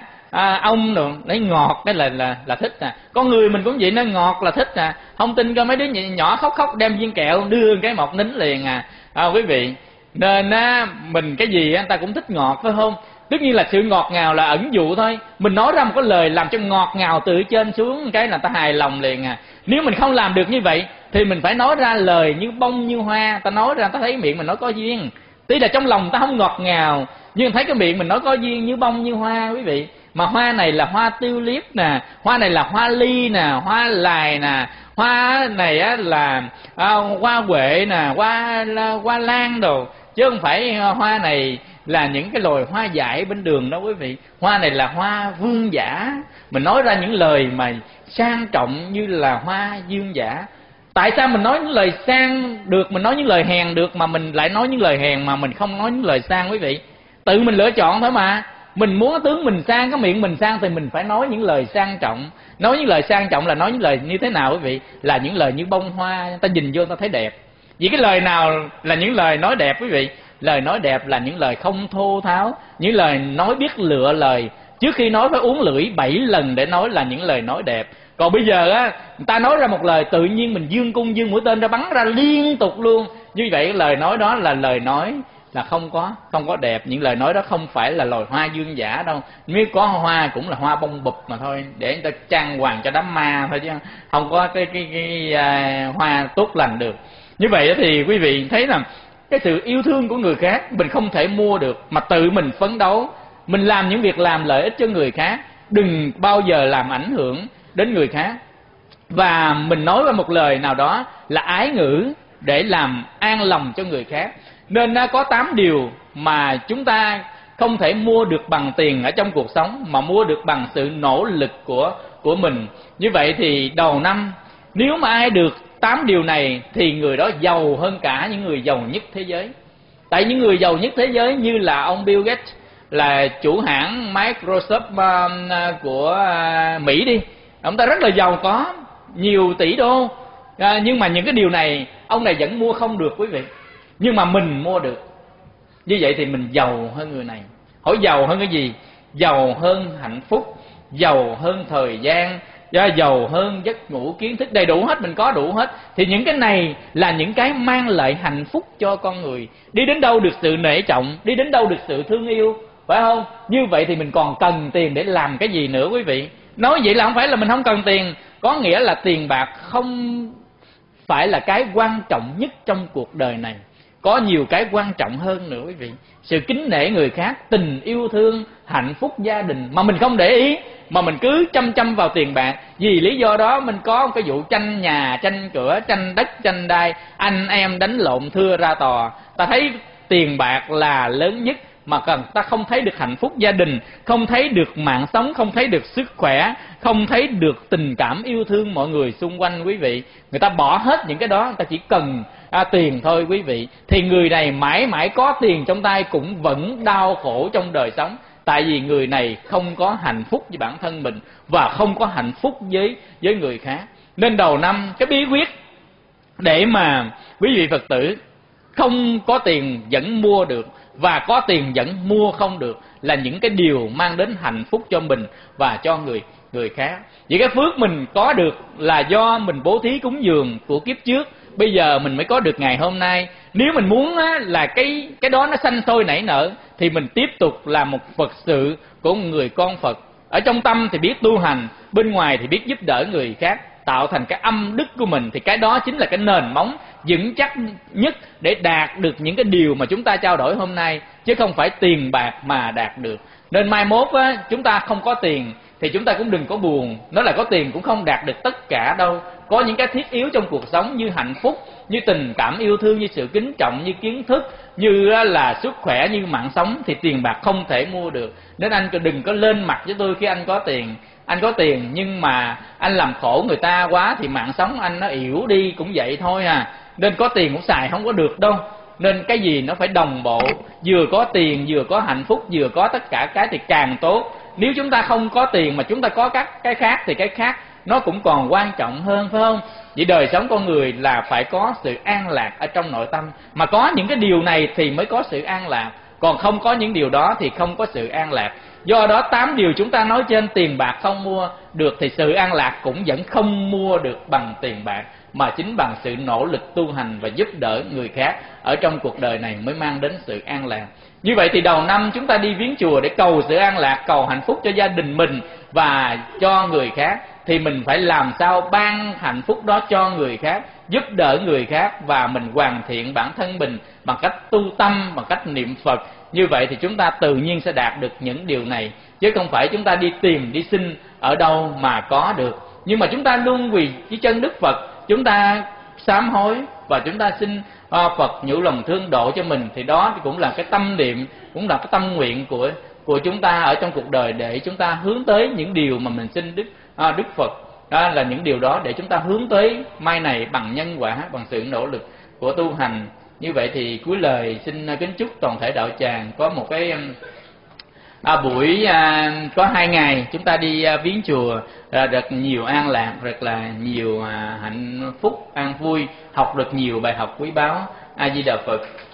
ông rồi lấy ngọt cái là thích Con người mình cũng vậy, nó ngọt là thích Không tin coi mấy đứa nhỏ khóc đem viên kẹo đưa cái một nín liền quý vị. Nên mình cái gì người ta cũng thích ngọt, phải không? Tất nhiên là sự ngọt ngào là ẩn dụ thôi. Mình nói ra một cái lời làm cho ngọt ngào từ trên xuống cái là ta hài lòng liền Nếu mình không làm được như vậy thì mình phải nói ra lời như bông như hoa. Ta nói ra ta thấy miệng mình nói có duyên. Tuy là trong lòng ta không ngọt ngào, nhưng thấy cái miệng mình nói có duyên, như bông như hoa quý vị. Mà hoa này là hoa tulip nè, hoa này là hoa ly nè, hoa lài nè, hoa này là hoa huệ nè, hoa lan đồ. Chứ không phải hoa này là những cái loài hoa dại bên đường đó quý vị. Hoa này là hoa vương giả. Mình nói ra những lời mà sang trọng như là hoa vương giả. Tại sao mình nói những lời sang được, mình nói những lời hèn được, mà mình lại nói những lời hèn mà mình không nói những lời sang quý vị? Tự mình lựa chọn thôi mà. Mình muốn cái tướng mình sang, cái miệng mình sang thì mình phải nói những lời sang trọng. Nói những lời sang trọng là nói những lời như thế nào quý vị? Là những lời như bông hoa, ta nhìn vô ta thấy đẹp. Vì cái lời nào là những lời nói đẹp quý vị? Lời nói đẹp là những lời không thô tháo, những lời nói biết lựa lời. Trước khi nói phải uốn lưỡi 7 lần để nói là những lời nói đẹp. Còn bây giờ người ta nói ra một lời tự nhiên mình dương cung dương mũi tên ra bắn ra liên tục luôn. Như vậy cái lời nói đó là lời nói là không có đẹp. Những lời nói đó không phải là loài hoa dương giả đâu. Nếu có hoa cũng là hoa bông bụp mà thôi, để người ta trang hoàng cho đám ma thôi, chứ không có cái hoa tốt lành được. Như vậy thì quý vị thấy rằng cái sự yêu thương của người khác mình không thể mua được, mà tự mình phấn đấu, mình làm những việc làm lợi ích cho người khác, đừng bao giờ làm ảnh hưởng đến người khác. Và mình nói ra một lời nào đó là ái ngữ để làm an lòng cho người khác. Nên có 8 điều mà chúng ta không thể mua được bằng tiền ở trong cuộc sống, mà mua được bằng sự nỗ lực của mình. Như vậy thì đầu năm, nếu mà ai được 8 điều này thì người đó giàu hơn cả những người giàu nhất thế giới. Tại những người giàu nhất thế giới như là ông Bill Gates, là chủ hãng Microsoft của Mỹ đi, ông ta rất là giàu có, nhiều tỷ đô, nhưng mà những cái điều này ông này vẫn mua không được quý vị. Nhưng mà mình mua được. Như vậy thì mình giàu hơn người này. Hỏi giàu hơn cái gì? Giàu hơn hạnh phúc, giàu hơn thời gian, giàu hơn giấc ngủ, kiến thức, đầy đủ hết, mình có đủ hết. Thì những cái này là những cái mang lại hạnh phúc cho con người. Đi đến đâu được sự nể trọng, đi đến đâu được sự thương yêu, phải không? Như vậy thì mình còn cần tiền để làm cái gì nữa quý vị? Nói vậy là không phải là mình không cần tiền, có nghĩa là tiền bạc không phải là cái quan trọng nhất trong cuộc đời này. Có nhiều cái quan trọng hơn nữa quý vị. Sự kính nể người khác, tình yêu thương, hạnh phúc gia đình mà mình không để ý, mà mình cứ chăm vào tiền bạc. Vì lý do đó mình có một cái vụ tranh nhà, tranh cửa, tranh đất, tranh đai, anh em đánh lộn thưa ra tòa. Ta thấy tiền bạc là lớn nhất, mà cần ta không thấy được hạnh phúc gia đình, không thấy được mạng sống, không thấy được sức khỏe, không thấy được tình cảm yêu thương mọi người xung quanh quý vị. Người ta bỏ hết những cái đó, người ta chỉ cần tiền thôi quý vị. Thì người này mãi mãi có tiền trong tay cũng vẫn đau khổ trong đời sống. Tại vì người này không có hạnh phúc với bản thân mình và không có hạnh phúc với người khác. Nên đầu năm cái bí quyết để mà quý vị Phật tử không có tiền vẫn mua được và có tiền vẫn mua không được là những cái điều mang đến hạnh phúc cho mình và cho người khác. Vì cái phước mình có được là do mình bố thí cúng dường của kiếp trước, bây giờ mình mới có được ngày hôm nay. Nếu mình muốn là cái đó nó sanh sôi nảy nở thì mình tiếp tục là một Phật sự của một người con Phật. Ở trong tâm thì biết tu hành, bên ngoài thì biết giúp đỡ người khác, tạo thành cái âm đức của mình, thì cái đó chính là cái nền móng vững chắc nhất để đạt được những cái điều mà chúng ta trao đổi hôm nay, chứ không phải tiền bạc mà đạt được. Nên mai mốt chúng ta không có tiền thì chúng ta cũng đừng có buồn, nói là có tiền cũng không đạt được tất cả đâu. Có những cái thiết yếu trong cuộc sống như hạnh phúc, như tình cảm yêu thương, như sự kính trọng, như kiến thức, như là sức khỏe, như mạng sống thì tiền bạc không thể mua được. Nên anh đừng có lên mặt với tôi khi anh có tiền. Anh có tiền nhưng mà anh làm khổ người ta quá thì mạng sống anh nó yểu đi cũng vậy thôi à. Nên có tiền cũng xài không có được đâu. Nên cái gì nó phải đồng bộ, vừa có tiền, vừa có hạnh phúc, vừa có tất cả cái thì càng tốt. Nếu chúng ta không có tiền mà chúng ta có các cái khác thì cái khác nó cũng còn quan trọng hơn, phải không? Vì đời sống con người là phải có sự an lạc ở trong nội tâm, mà có những cái điều này thì mới có sự an lạc, còn không có những điều đó thì không có sự an lạc. Do đó 8 điều chúng ta nói trên tiền bạc không mua được thì sự an lạc cũng vẫn không mua được bằng tiền bạc, mà chính bằng sự nỗ lực tu hành và giúp đỡ người khác ở trong cuộc đời này mới mang đến sự an lạc. Như vậy thì đầu năm chúng ta đi viếng chùa để cầu sự an lạc, cầu hạnh phúc cho gia đình mình và cho người khác, thì mình phải làm sao ban hạnh phúc đó cho người khác, giúp đỡ người khác, và mình hoàn thiện bản thân mình bằng cách tu tâm, bằng cách niệm Phật. Như vậy thì chúng ta tự nhiên sẽ đạt được những điều này, chứ không phải chúng ta đi tìm, đi xin ở đâu mà có được. Nhưng mà chúng ta luôn quỳ dưới chân Đức Phật, chúng ta sám hối và chúng ta xin Phật nhủ lòng thương độ cho mình, thì đó cũng là cái tâm niệm, cũng là cái tâm nguyện của chúng ta ở trong cuộc đời, để chúng ta hướng tới những điều mà mình xin Đức Phật. Đó là những điều đó để chúng ta hướng tới mai này bằng nhân quả, bằng sự nỗ lực của tu hành. Như vậy thì cuối lời xin kính chúc toàn thể đạo tràng có một cái buổi có 2 ngày chúng ta đi viếng chùa được nhiều an lạc, rất là nhiều hạnh phúc, an vui, học được nhiều bài học quý báu. A Di Đà Phật.